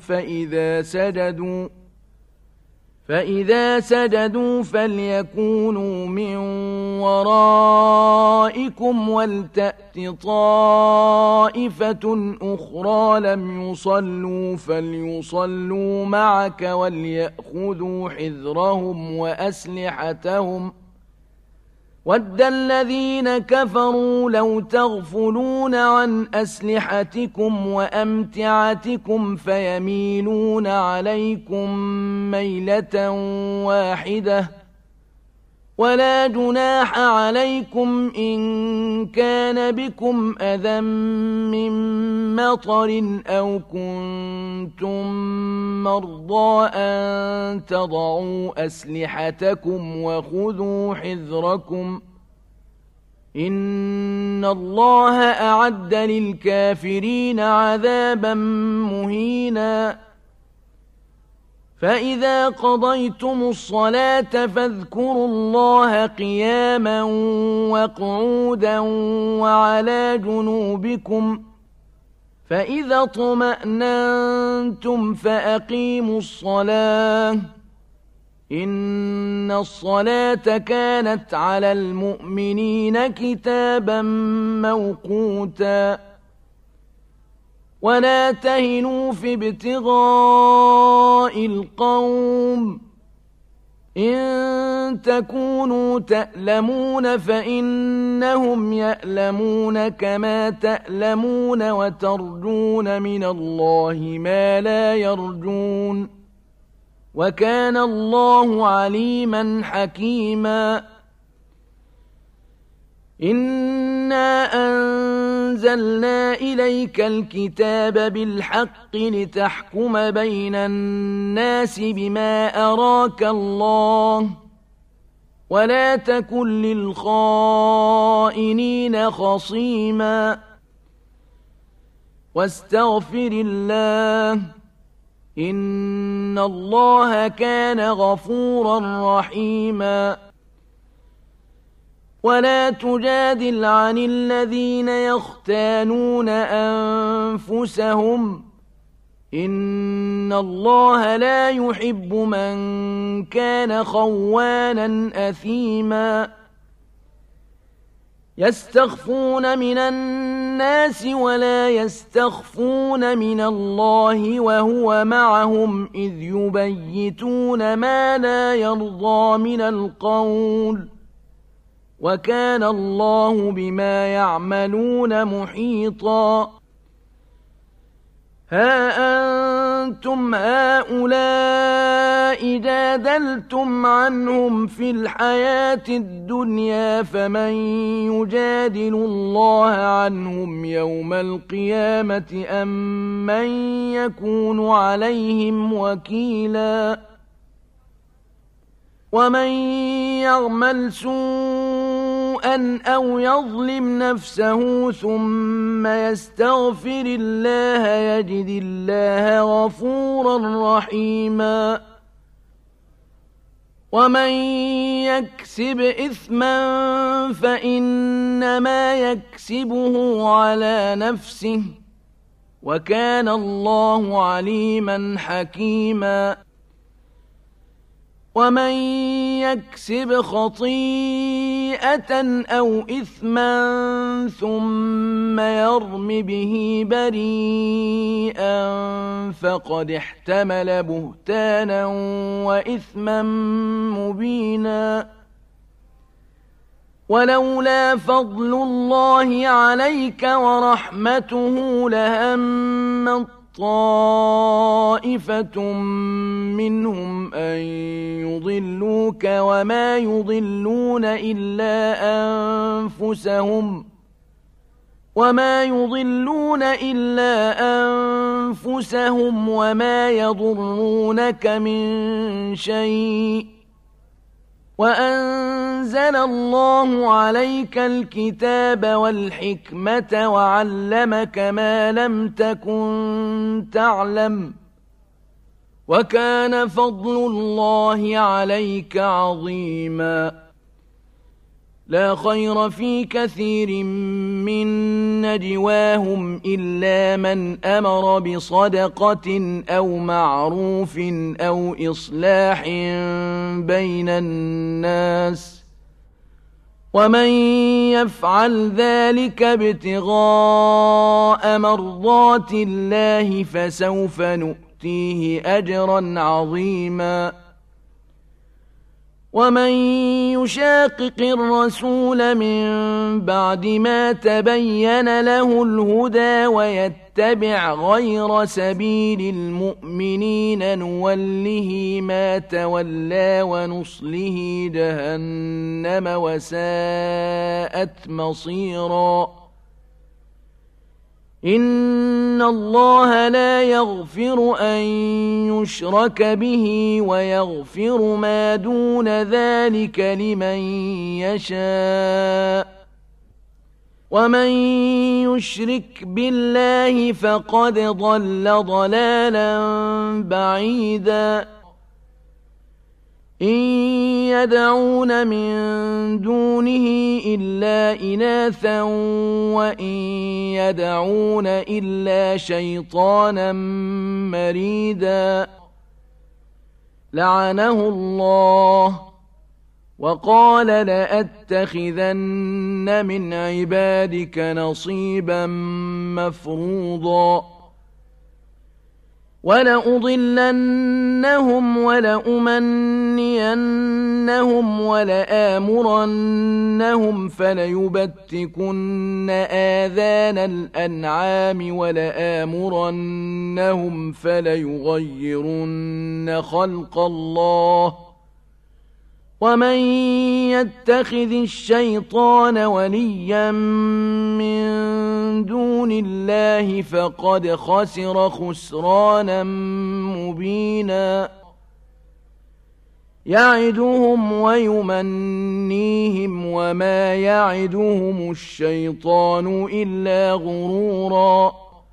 فإذا سجدوا فليكونوا من ورائكم ولتأت طائفة أخرى لم يصلوا فليصلوا معك وليأخذوا حذرهم وأسلحتهم ود الذين كفروا لو تغفلون عن أسلحتكم وأمتعتكم فيميلون عليكم ميلة واحدة ولا جناح عليكم إن كان بكم أذى من مطر أو كنتم مرضى أن تضعوا أسلحتكم وخذوا حذركم إن الله أعد للكافرين عذابا مهينا فإذا قضيتم الصلاة فاذكروا الله قياما وقعودا وعلى جنوبكم فإذا اطمأننتم فأقيموا الصلاة إن الصلاة كانت على المؤمنين كتابا موقوتا ولا تهنوا في ابتغاء القوم إن تكونوا تألمون فإنهم يألمون كما تألمون وترجون من الله ما لا يرجون وكان الله عليما حكيما إنا أنزلنا إليك الكتاب بالحق لتحكم بين الناس بما أراك الله ولا تكن للخائنين خصيما واستغفر الله إن الله كان غفورا رحيما ولا تجادل عن الذين يختانون أنفسهم إن الله لا يحب من كان خوانا أثيما يستخفون من الناس ولا يستخفون من الله وهو معهم إذ يبيتون ما لا يرضى من القول وكان الله بما يعملون محيطا ها أنتم هؤلاء جادلتم عنهم في الحياة الدنيا فمن يجادل الله عنهم يوم القيامة أم من يكون عليهم وكيلا ومن يعمل سوءا أو يظلم نفسه ثم يستغفر الله يجد الله غفورا رحيما ومن يكسب إثما فإنما يكسبه على نفسه وكان الله عليما حكيما ومن يكسب خطيئة أو إثما ثم يرم به بريئا فقد احتمل بهتانا وإثما مبينا ولولا فضل الله عليك ورحمته لهم طائفة منهم أن يضلوك وما يضلون إلا أنفسهم وما يضرونك من شيء وأنزل الله عليك الكتاب والحكمة وعلمك ما لم تكن تعلم وكان فضل الله عليك عظيما لا خير في كثير من نجواهم إلا من أمر بصدقة أو معروف أو إصلاح بين الناس ومن يفعل ذلك ابتغاء مرضات الله فسوف نؤتيه أجرا عظيما ومن يشاقق الرسول من بعد ما تبين له الهدى ويتبع غير سبيل المؤمنين نوله ما تولى ونصله جهنم وساءت مصيرا إن الله لا يغفر أن يشرك به ويغفر ما دون ذلك لمن يشاء ومن يشرك بالله فقد ضل ضلالا بعيدا إن يدعون من دونه إلا إناثا وإن يدعون إلا شيطانا مريدا لعنه الله وقال لأتخذن من عبادك نصيبا مفروضا ولأضلنهم ولأمنينهم ولآمرنهم فليبتكن آذان الأنعام ولآمرنهم فليغيرن خلق الله ومن يتخذ الشيطان وليا من دون الله فقد خسر خسرانا مبينا يعدهم ويمنيهم وما يعدهم الشيطان إلا غرورا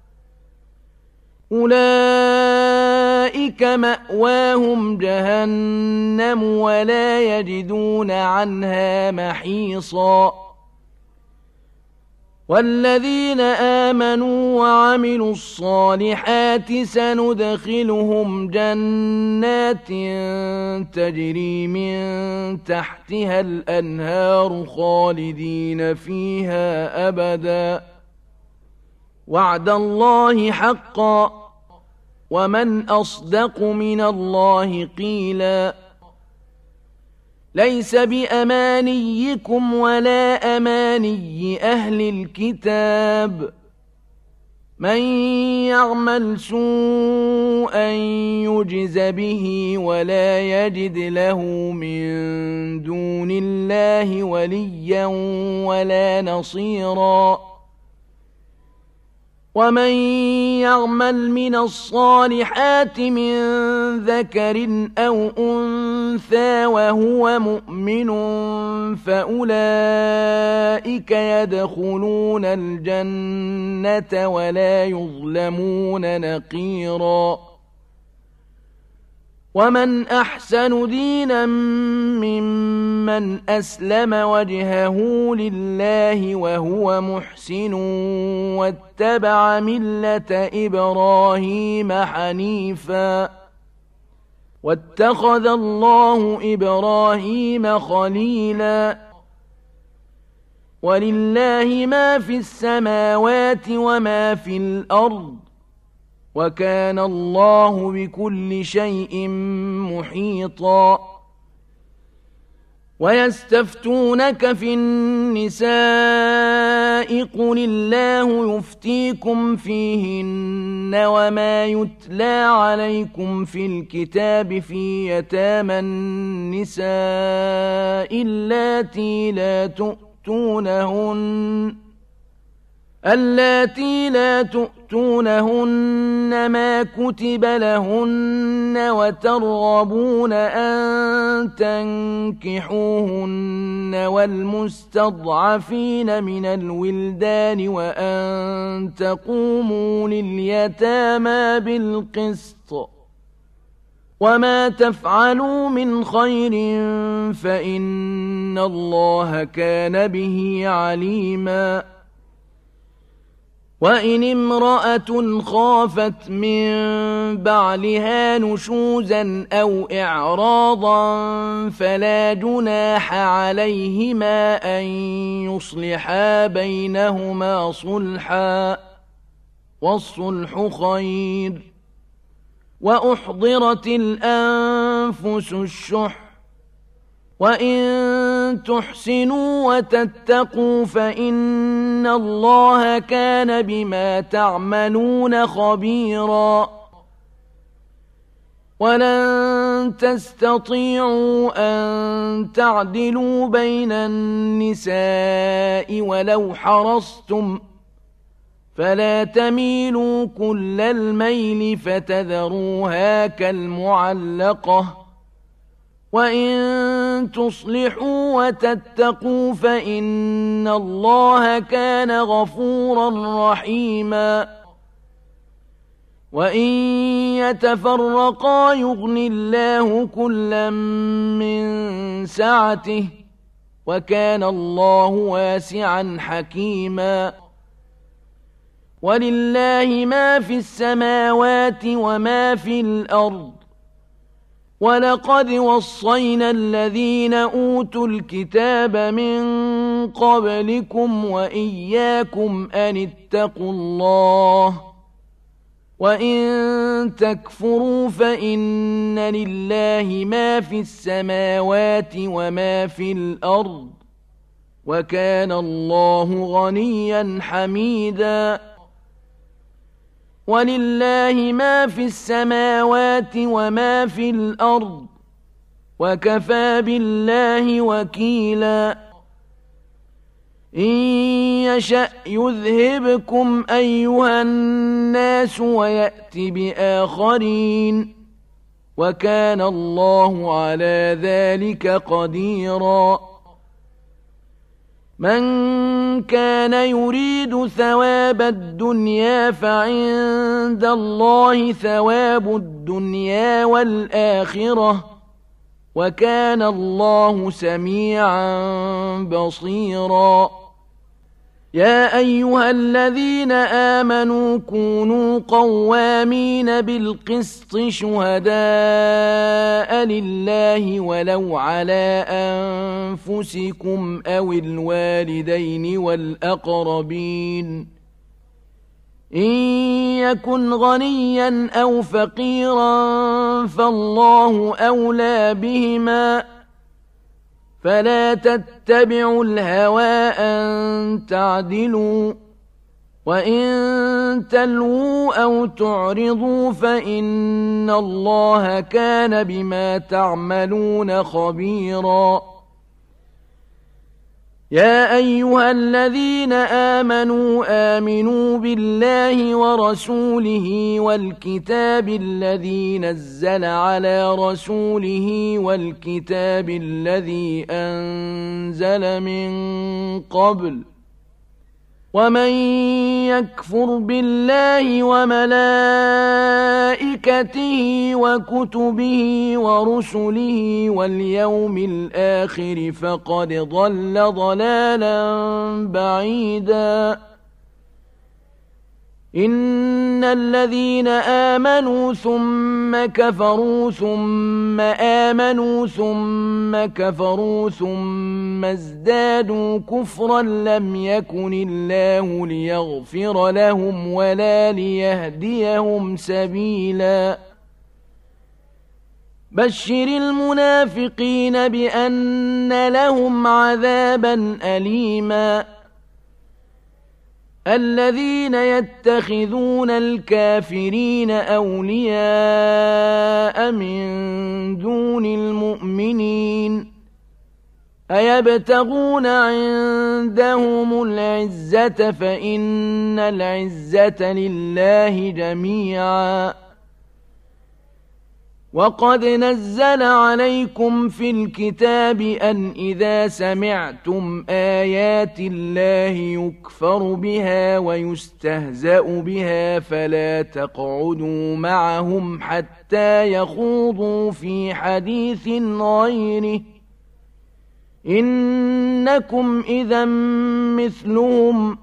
أولئك مأواهم جهنم ولا يجدون عنها محيصا والذين آمنوا وعملوا الصالحات سندخلهم جنات تجري من تحتها الأنهار خالدين فيها أبدا وعد الله حقا ومن أصدق من الله قيلا ليس بأمانيكم ولا أماني أهل الكتاب من يعمل سوءا يجز به ولا يجد له من دون الله وليا ولا نصيرا ومن يعمل من الصالحات من ذكر أو أنثى وهو مؤمن فأولئك يدخلون الجنة ولا يظلمون نقيرا ومن أحسن دينا ممن أسلم وجهه لله وهو محسن واتبع ملة إبراهيم حنيفا واتخذ الله إبراهيم خليلا ولله ما في السماوات وما في الأرض وكان الله بكل شيء محيطا ويستفتونك في النساء قل الله يفتيكم فيهن وما يتلى عليكم في الكتاب في يتامى النساء اللاتي لا تؤتونهن ما كتب لهن وترغبون أن تنكحوهن والمستضعفين من الولدان وأن تقوموا لليتامى بالقسط وما تفعلوا من خير فإن الله كان به عليما وإن امرأة خافت من بعلها نشوزا أو إعراضا فلا جناح عليهما أن يصلحا بينهما صلحا والصلح خير وأحضرت الأنفس الشح وإن تحسنوا وتتقوا فإن الله كان بما تعملون خبيرا ولن تستطيعوا أن تعدلوا بين النساء ولو حرصتم فلا تميلوا كل الميل فتذروها كالمعلقة وإن تصلحوا وتتقوا فإن الله كان غفورا رحيما وإن يتفرقا يغن الله كلا من سعته وكان الله واسعا حكيما ولله ما في السماوات وما في الأرض ولقد وصينا الذين أوتوا الكتاب من قبلكم وإياكم أن اتقوا الله وإن تكفروا فإن لله ما في السماوات وما في الأرض وكان الله غنيا حميدا ولله ما في السماوات وما في الأرض وكفى بالله وكيلا إن يشأ يذهبكم أيها الناس ويأت بآخرين وكان الله على ذلك قديرا من كان يريد ثواب الدنيا فعند الله ثواب الدنيا والآخرة وكان الله سميعا بصيرا يا أيها الذين آمنوا كونوا قوامين بالقسط شهداء لله ولو على أنفسكم أو الوالدين والأقربين إن يكن غنيا أو فقيرا فالله أولى بهما فلا تتبعوا الهوى أن تعدلوا وإن تلووا أو تعرضوا فإن الله كان بما تعملون خبيرا يا أيها الذين آمنوا بالله ورسوله والكتاب الذي نزل على رسوله والكتاب الذي أنزل من قبل ومن يكفر بالله وملائكته وكتبه ورسله واليوم الآخر فقد ضل ضلالا بعيدا إن الذين آمنوا ثم كفروا ثم آمنوا ثم كفروا ثم ازدادوا كفرا لم يكن الله ليغفر لهم ولا ليهديهم سبيلا بشر المنافقين بأن لهم عذابا أليما الذين يتخذون الكافرين أولياء من دون المؤمنين أيبتغون عندهم العزة فإن العزة لله جميعا وقد نزل عليكم في الكتاب أن إذا سمعتم آيات الله يكفر بها ويستهزأ بها فلا تقعدوا معهم حتى يخوضوا في حديث غيره إنكم إذا مثلهم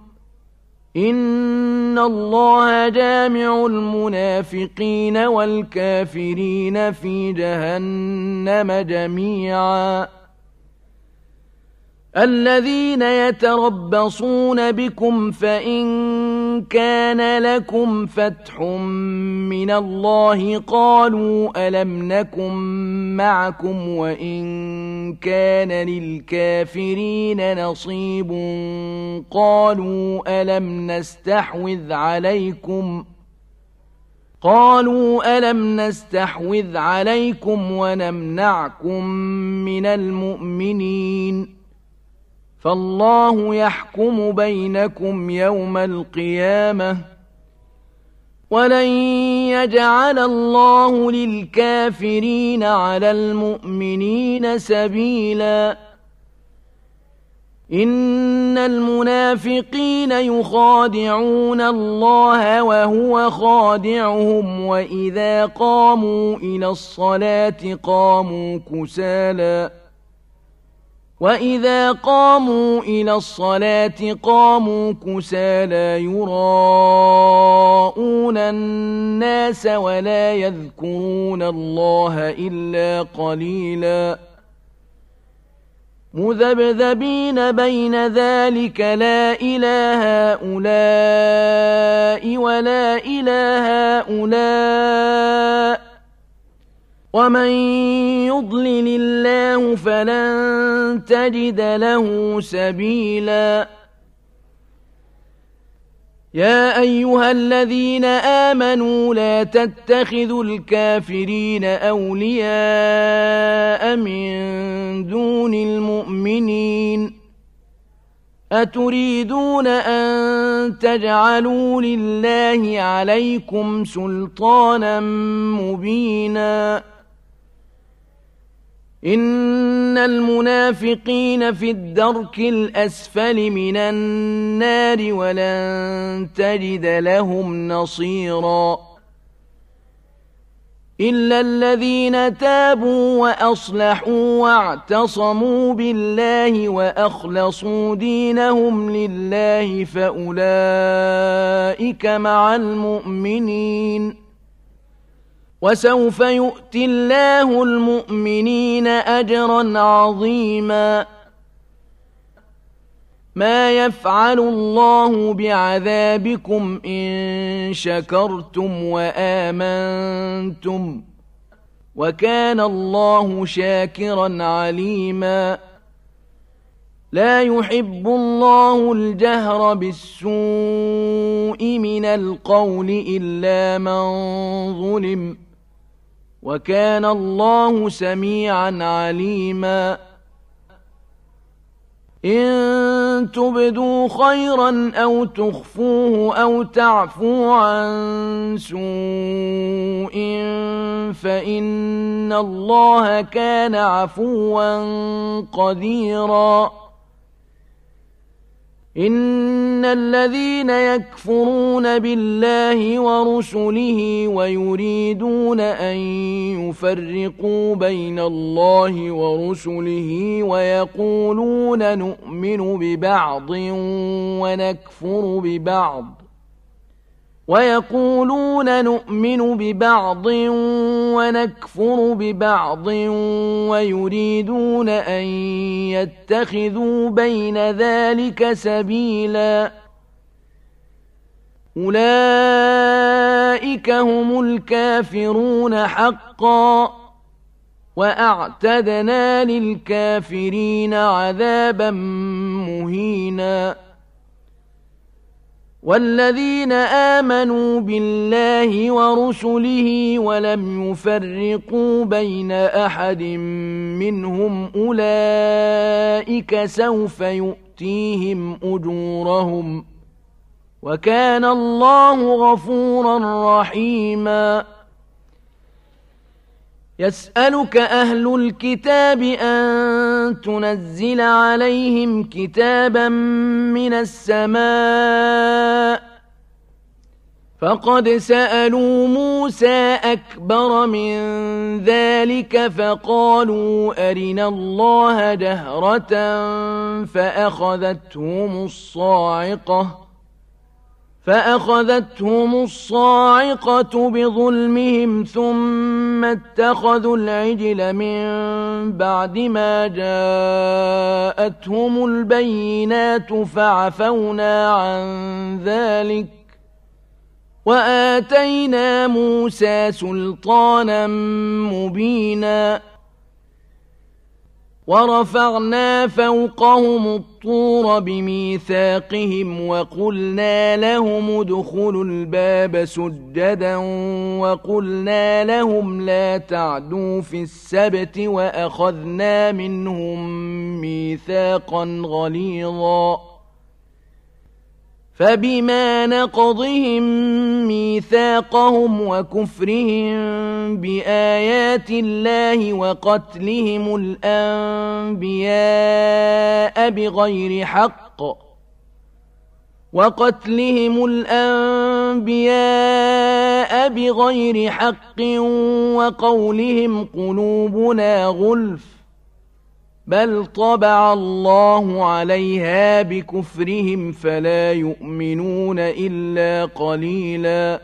إن الله جامع المنافقين والكافرين في جهنم جميعا الذين يتربصون بكم فإن كان لكم فتح من الله قالوا ألم نكن معكم وإن كان للكافرين نصيب قالوا ألم نستحوذ عليكم ونمنعكم من المؤمنين فالله يحكم بينكم يوم القيامة ولن يجعل الله للكافرين على المؤمنين سبيلا إن المنافقين يخادعون الله وهو خادعهم وإذا قاموا إلى الصلاة قاموا كسالى يراءون الناس ولا يذكرون الله إلا قليلا مذبذبين بين ذلك لا إله هؤلاء ولا إله هؤلاء ومن يضلل الله فلن تجد له سبيلا يا أيها الذين آمنوا لا تتخذوا الكافرين أولياء من دون المؤمنين أتريدون أن تجعلوا لله عليكم سلطانا مبينا إن المنافقين في الدرك الأسفل من النار ولن تجد لهم نصيرا إلا الذين تابوا وأصلحوا واعتصموا بالله وأخلصوا دينهم لله فأولئك مع المؤمنين وسوف يؤتي الله المؤمنين أجرا عظيما ما يفعل الله بعذابكم إن شكرتم وآمنتم وكان الله شاكرا عليما لا يحب الله الجهر بالسوء من القول إلا من ظلم وكان الله سميعا عليما إن تبدوا خيرا أو تخفوه أو تعفوا عن سوء فإن الله كان عفوا قديرا إن الذين يكفرون بالله ورسله ويريدون أن يفرقوا بين الله ورسله ويقولون نؤمن ببعض ونكفر ببعض ويريدون أن يتخذوا بين ذلك سبيلا أولئك هم الكافرون حقا وأعتدنا للكافرين عذابا مهينا والذين آمنوا بالله ورسله ولم يفرقوا بين أحد منهم أولئك سوف يؤتيهم أجورهم وكان الله غفورا رحيما يسألك أهل الكتاب أن تنزل عليهم كتابا من السماء فقد سألوا موسى أكبر من ذلك فقالوا أرنا الله جهرة فأخذتهم الصاعقة بظلمهم ثم اتخذوا العجل من بعد ما جاءتهم البينات فعفونا عن ذلك وآتينا موسى سلطانا مبينا ورفعنا فوقهم الطور بميثاقهم وقلنا لهم ادخلوا الباب سجدا وقلنا لهم لا تعدوا في السبت وأخذنا منهم ميثاقا غليظا فبما نقضهم ميثاقهم وكفرهم بآيات الله وقتلهم الأنبياء بغير حق وقولهم قلوبنا غلف بل طبع الله عليها بكفرهم فلا يؤمنون إلا قليلا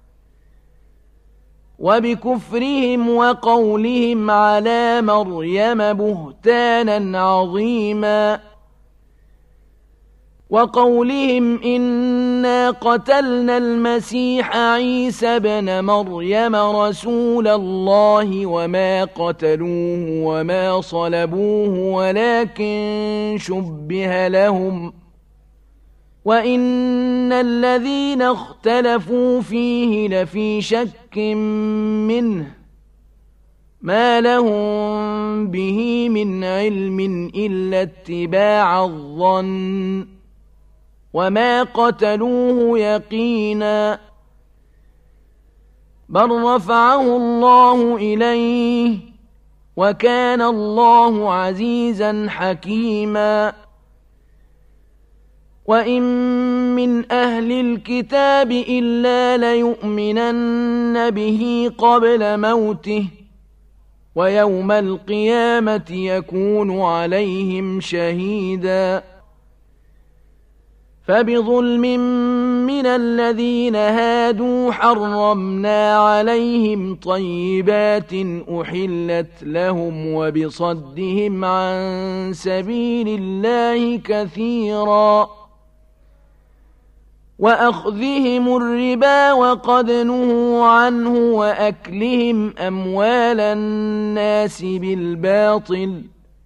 وبكفرهم وقولهم على مريم بهتانا عظيما وقولهم إنا قتلنا المسيح عيسى بن مريم رسول الله وما قتلوه وما صلبوه ولكن شبه لهم وإن الذين اختلفوا فيه لفي شك منه ما لهم به من علم إلا اتباع الظن وما قتلوه يقينا بل رفعه الله إليه وكان الله عزيزا حكيما وإن من أهل الكتاب إلا ليؤمنن به قبل موته ويوم القيامة يكون عليهم شهيدا فبظلم من الذين هادوا حرمنا عليهم طيبات أحلت لهم وبصدهم عن سبيل الله كثيرا وأخذهم الربا وقد نهوا عنه وأكلهم أموال الناس بالباطل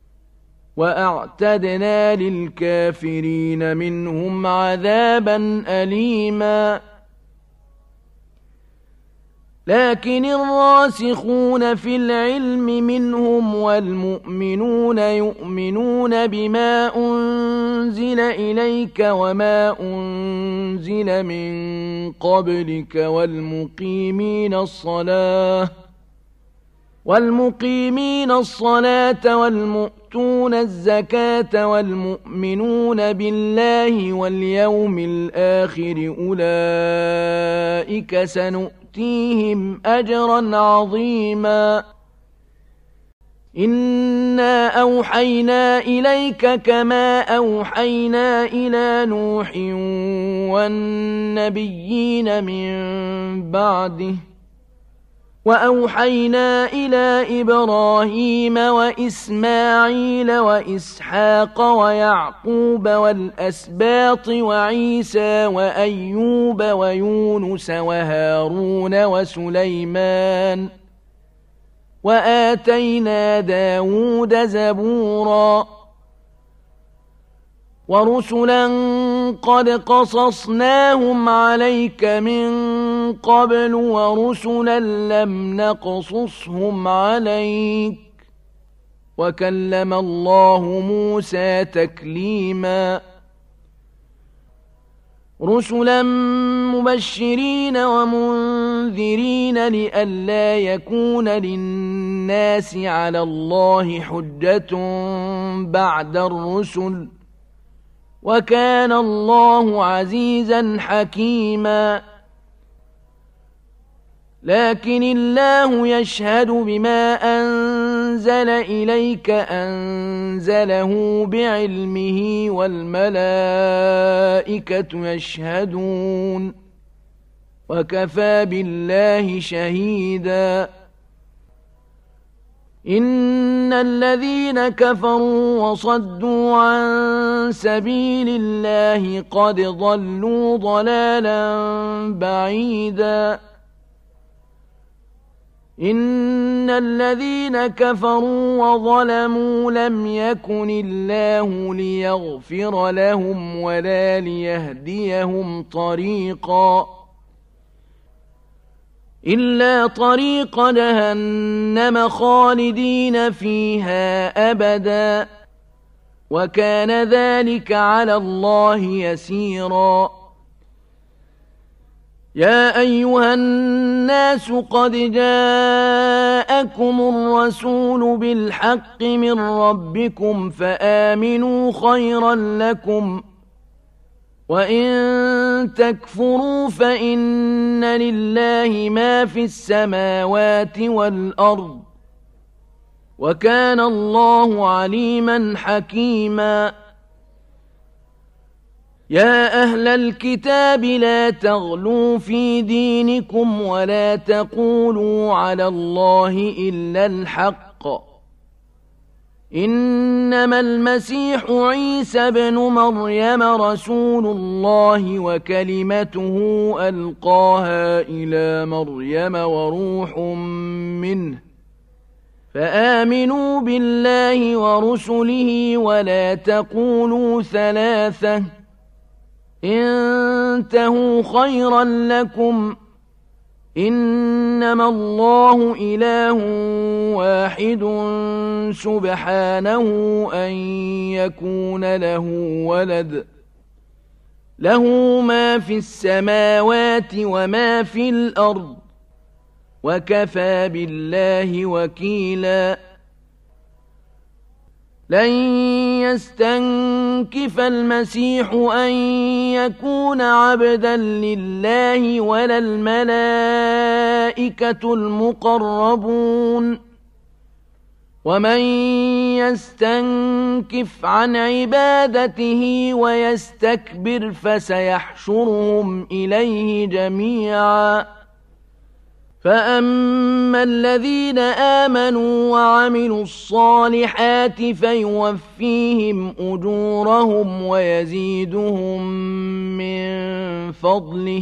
وأعتدنا للكافرين منهم عذابا أليما لكن الراسخون في العلم منهم والمؤمنون يؤمنون بما أنزل إليك وما أنزل من قبلك والمقيمين الصلاة والمؤتون الزكاة والمؤمنون بالله واليوم الآخر أولئك سنؤتيهم أجرا عظيما إنا أوحينا إليك كما أوحينا إلى نوح والنبيين من بعده وأوحينا إلى إبراهيم وإسماعيل وإسحاق ويعقوب والأسباط وعيسى وأيوب ويونس وهارون وسليمان وآتينا داود زبورا ورسلا قد قصصناهم عليك من قبل ورسلا لم نقصصهم عليك وكلم الله موسى تكليما رسلا مبشرين ومنذرين لئلا يكون للناس على الله حجة بعد الرسل وكان الله عزيزا حكيما لكن الله يشهد بما أنزل إليك أنزله بعلمه والملائكة يشهدون وكفى بالله شهيدا إن الذين كفروا وصدوا عن سبيل الله قد ضلوا ضلالا بعيدا إن الذين كفروا وظلموا لم يكن الله ليغفر لهم ولا ليهديهم طريقا إلا طريق جهنم خالدين فيها أبدا وكان ذلك على الله يسيرا يا أيها الناس قد جاءكم الرسول بالحق من ربكم فآمنوا خيرا لكم وإن تكفروا فإن لله ما في السماوات والأرض وكان الله عليما حكيما يا أهل الكتاب لا تغلوا في دينكم ولا تقولوا على الله إلا الحق إنما المسيح عيسى بن مريم رسول الله وكلمته ألقاها إلى مريم وروح منه فآمنوا بالله ورسله ولا تقولوا ثلاثة انتهوا خيرا لكم إنما الله إله واحد سبحانه أن يكون له ولد له ما في السماوات وما في الأرض وكفى بالله وكيلا لن يستنكف المسيح أن يكون عبدا لله ولا الملائكة المقربون ومن يستنكف عن عبادته ويستكبر فسيحشرهم إليه جميعا فأما الذين آمنوا وعملوا الصالحات فيوفيهم أجورهم ويزيدهم من فضله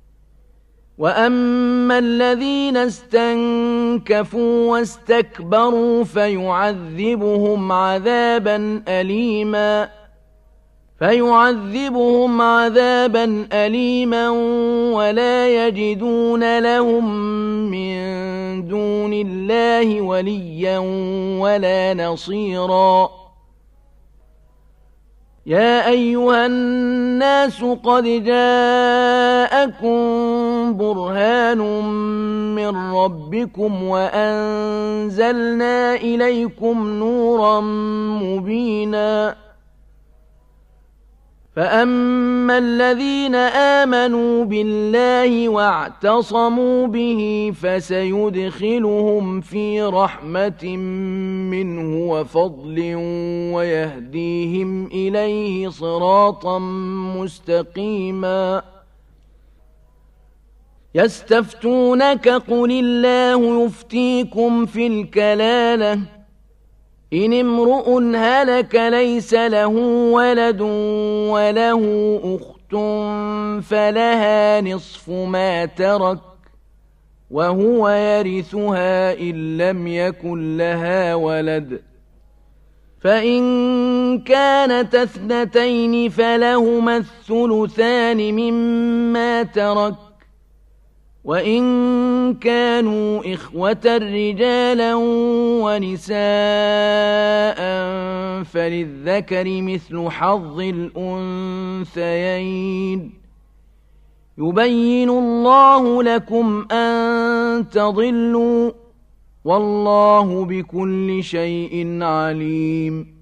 وأما الذين استنكفوا واستكبروا فيعذبهم عذابا أليما ولا يجدون لهم من دون الله وليا ولا نصيرا يا أيها الناس قد جاءكم برهان من ربكم وأنزلنا إليكم نورا مبينا فأما الذين آمنوا بالله واعتصموا به فسيدخلهم في رحمة منه وفضل ويهديهم إليه صراطا مستقيما يستفتونك قل الله يفتيكم في الكلالة إن امرؤ هلك ليس له ولد وله أخت فلها نصف ما ترك وهو يرثها إن لم يكن لها ولد فإن كانت اثنتين فلهما الثلثان مما ترك وإن كانوا إخوة رجالا ونساء فللذكر مثل حظ الأنثيين يبين الله لكم أن تضلوا والله بكل شيء عليم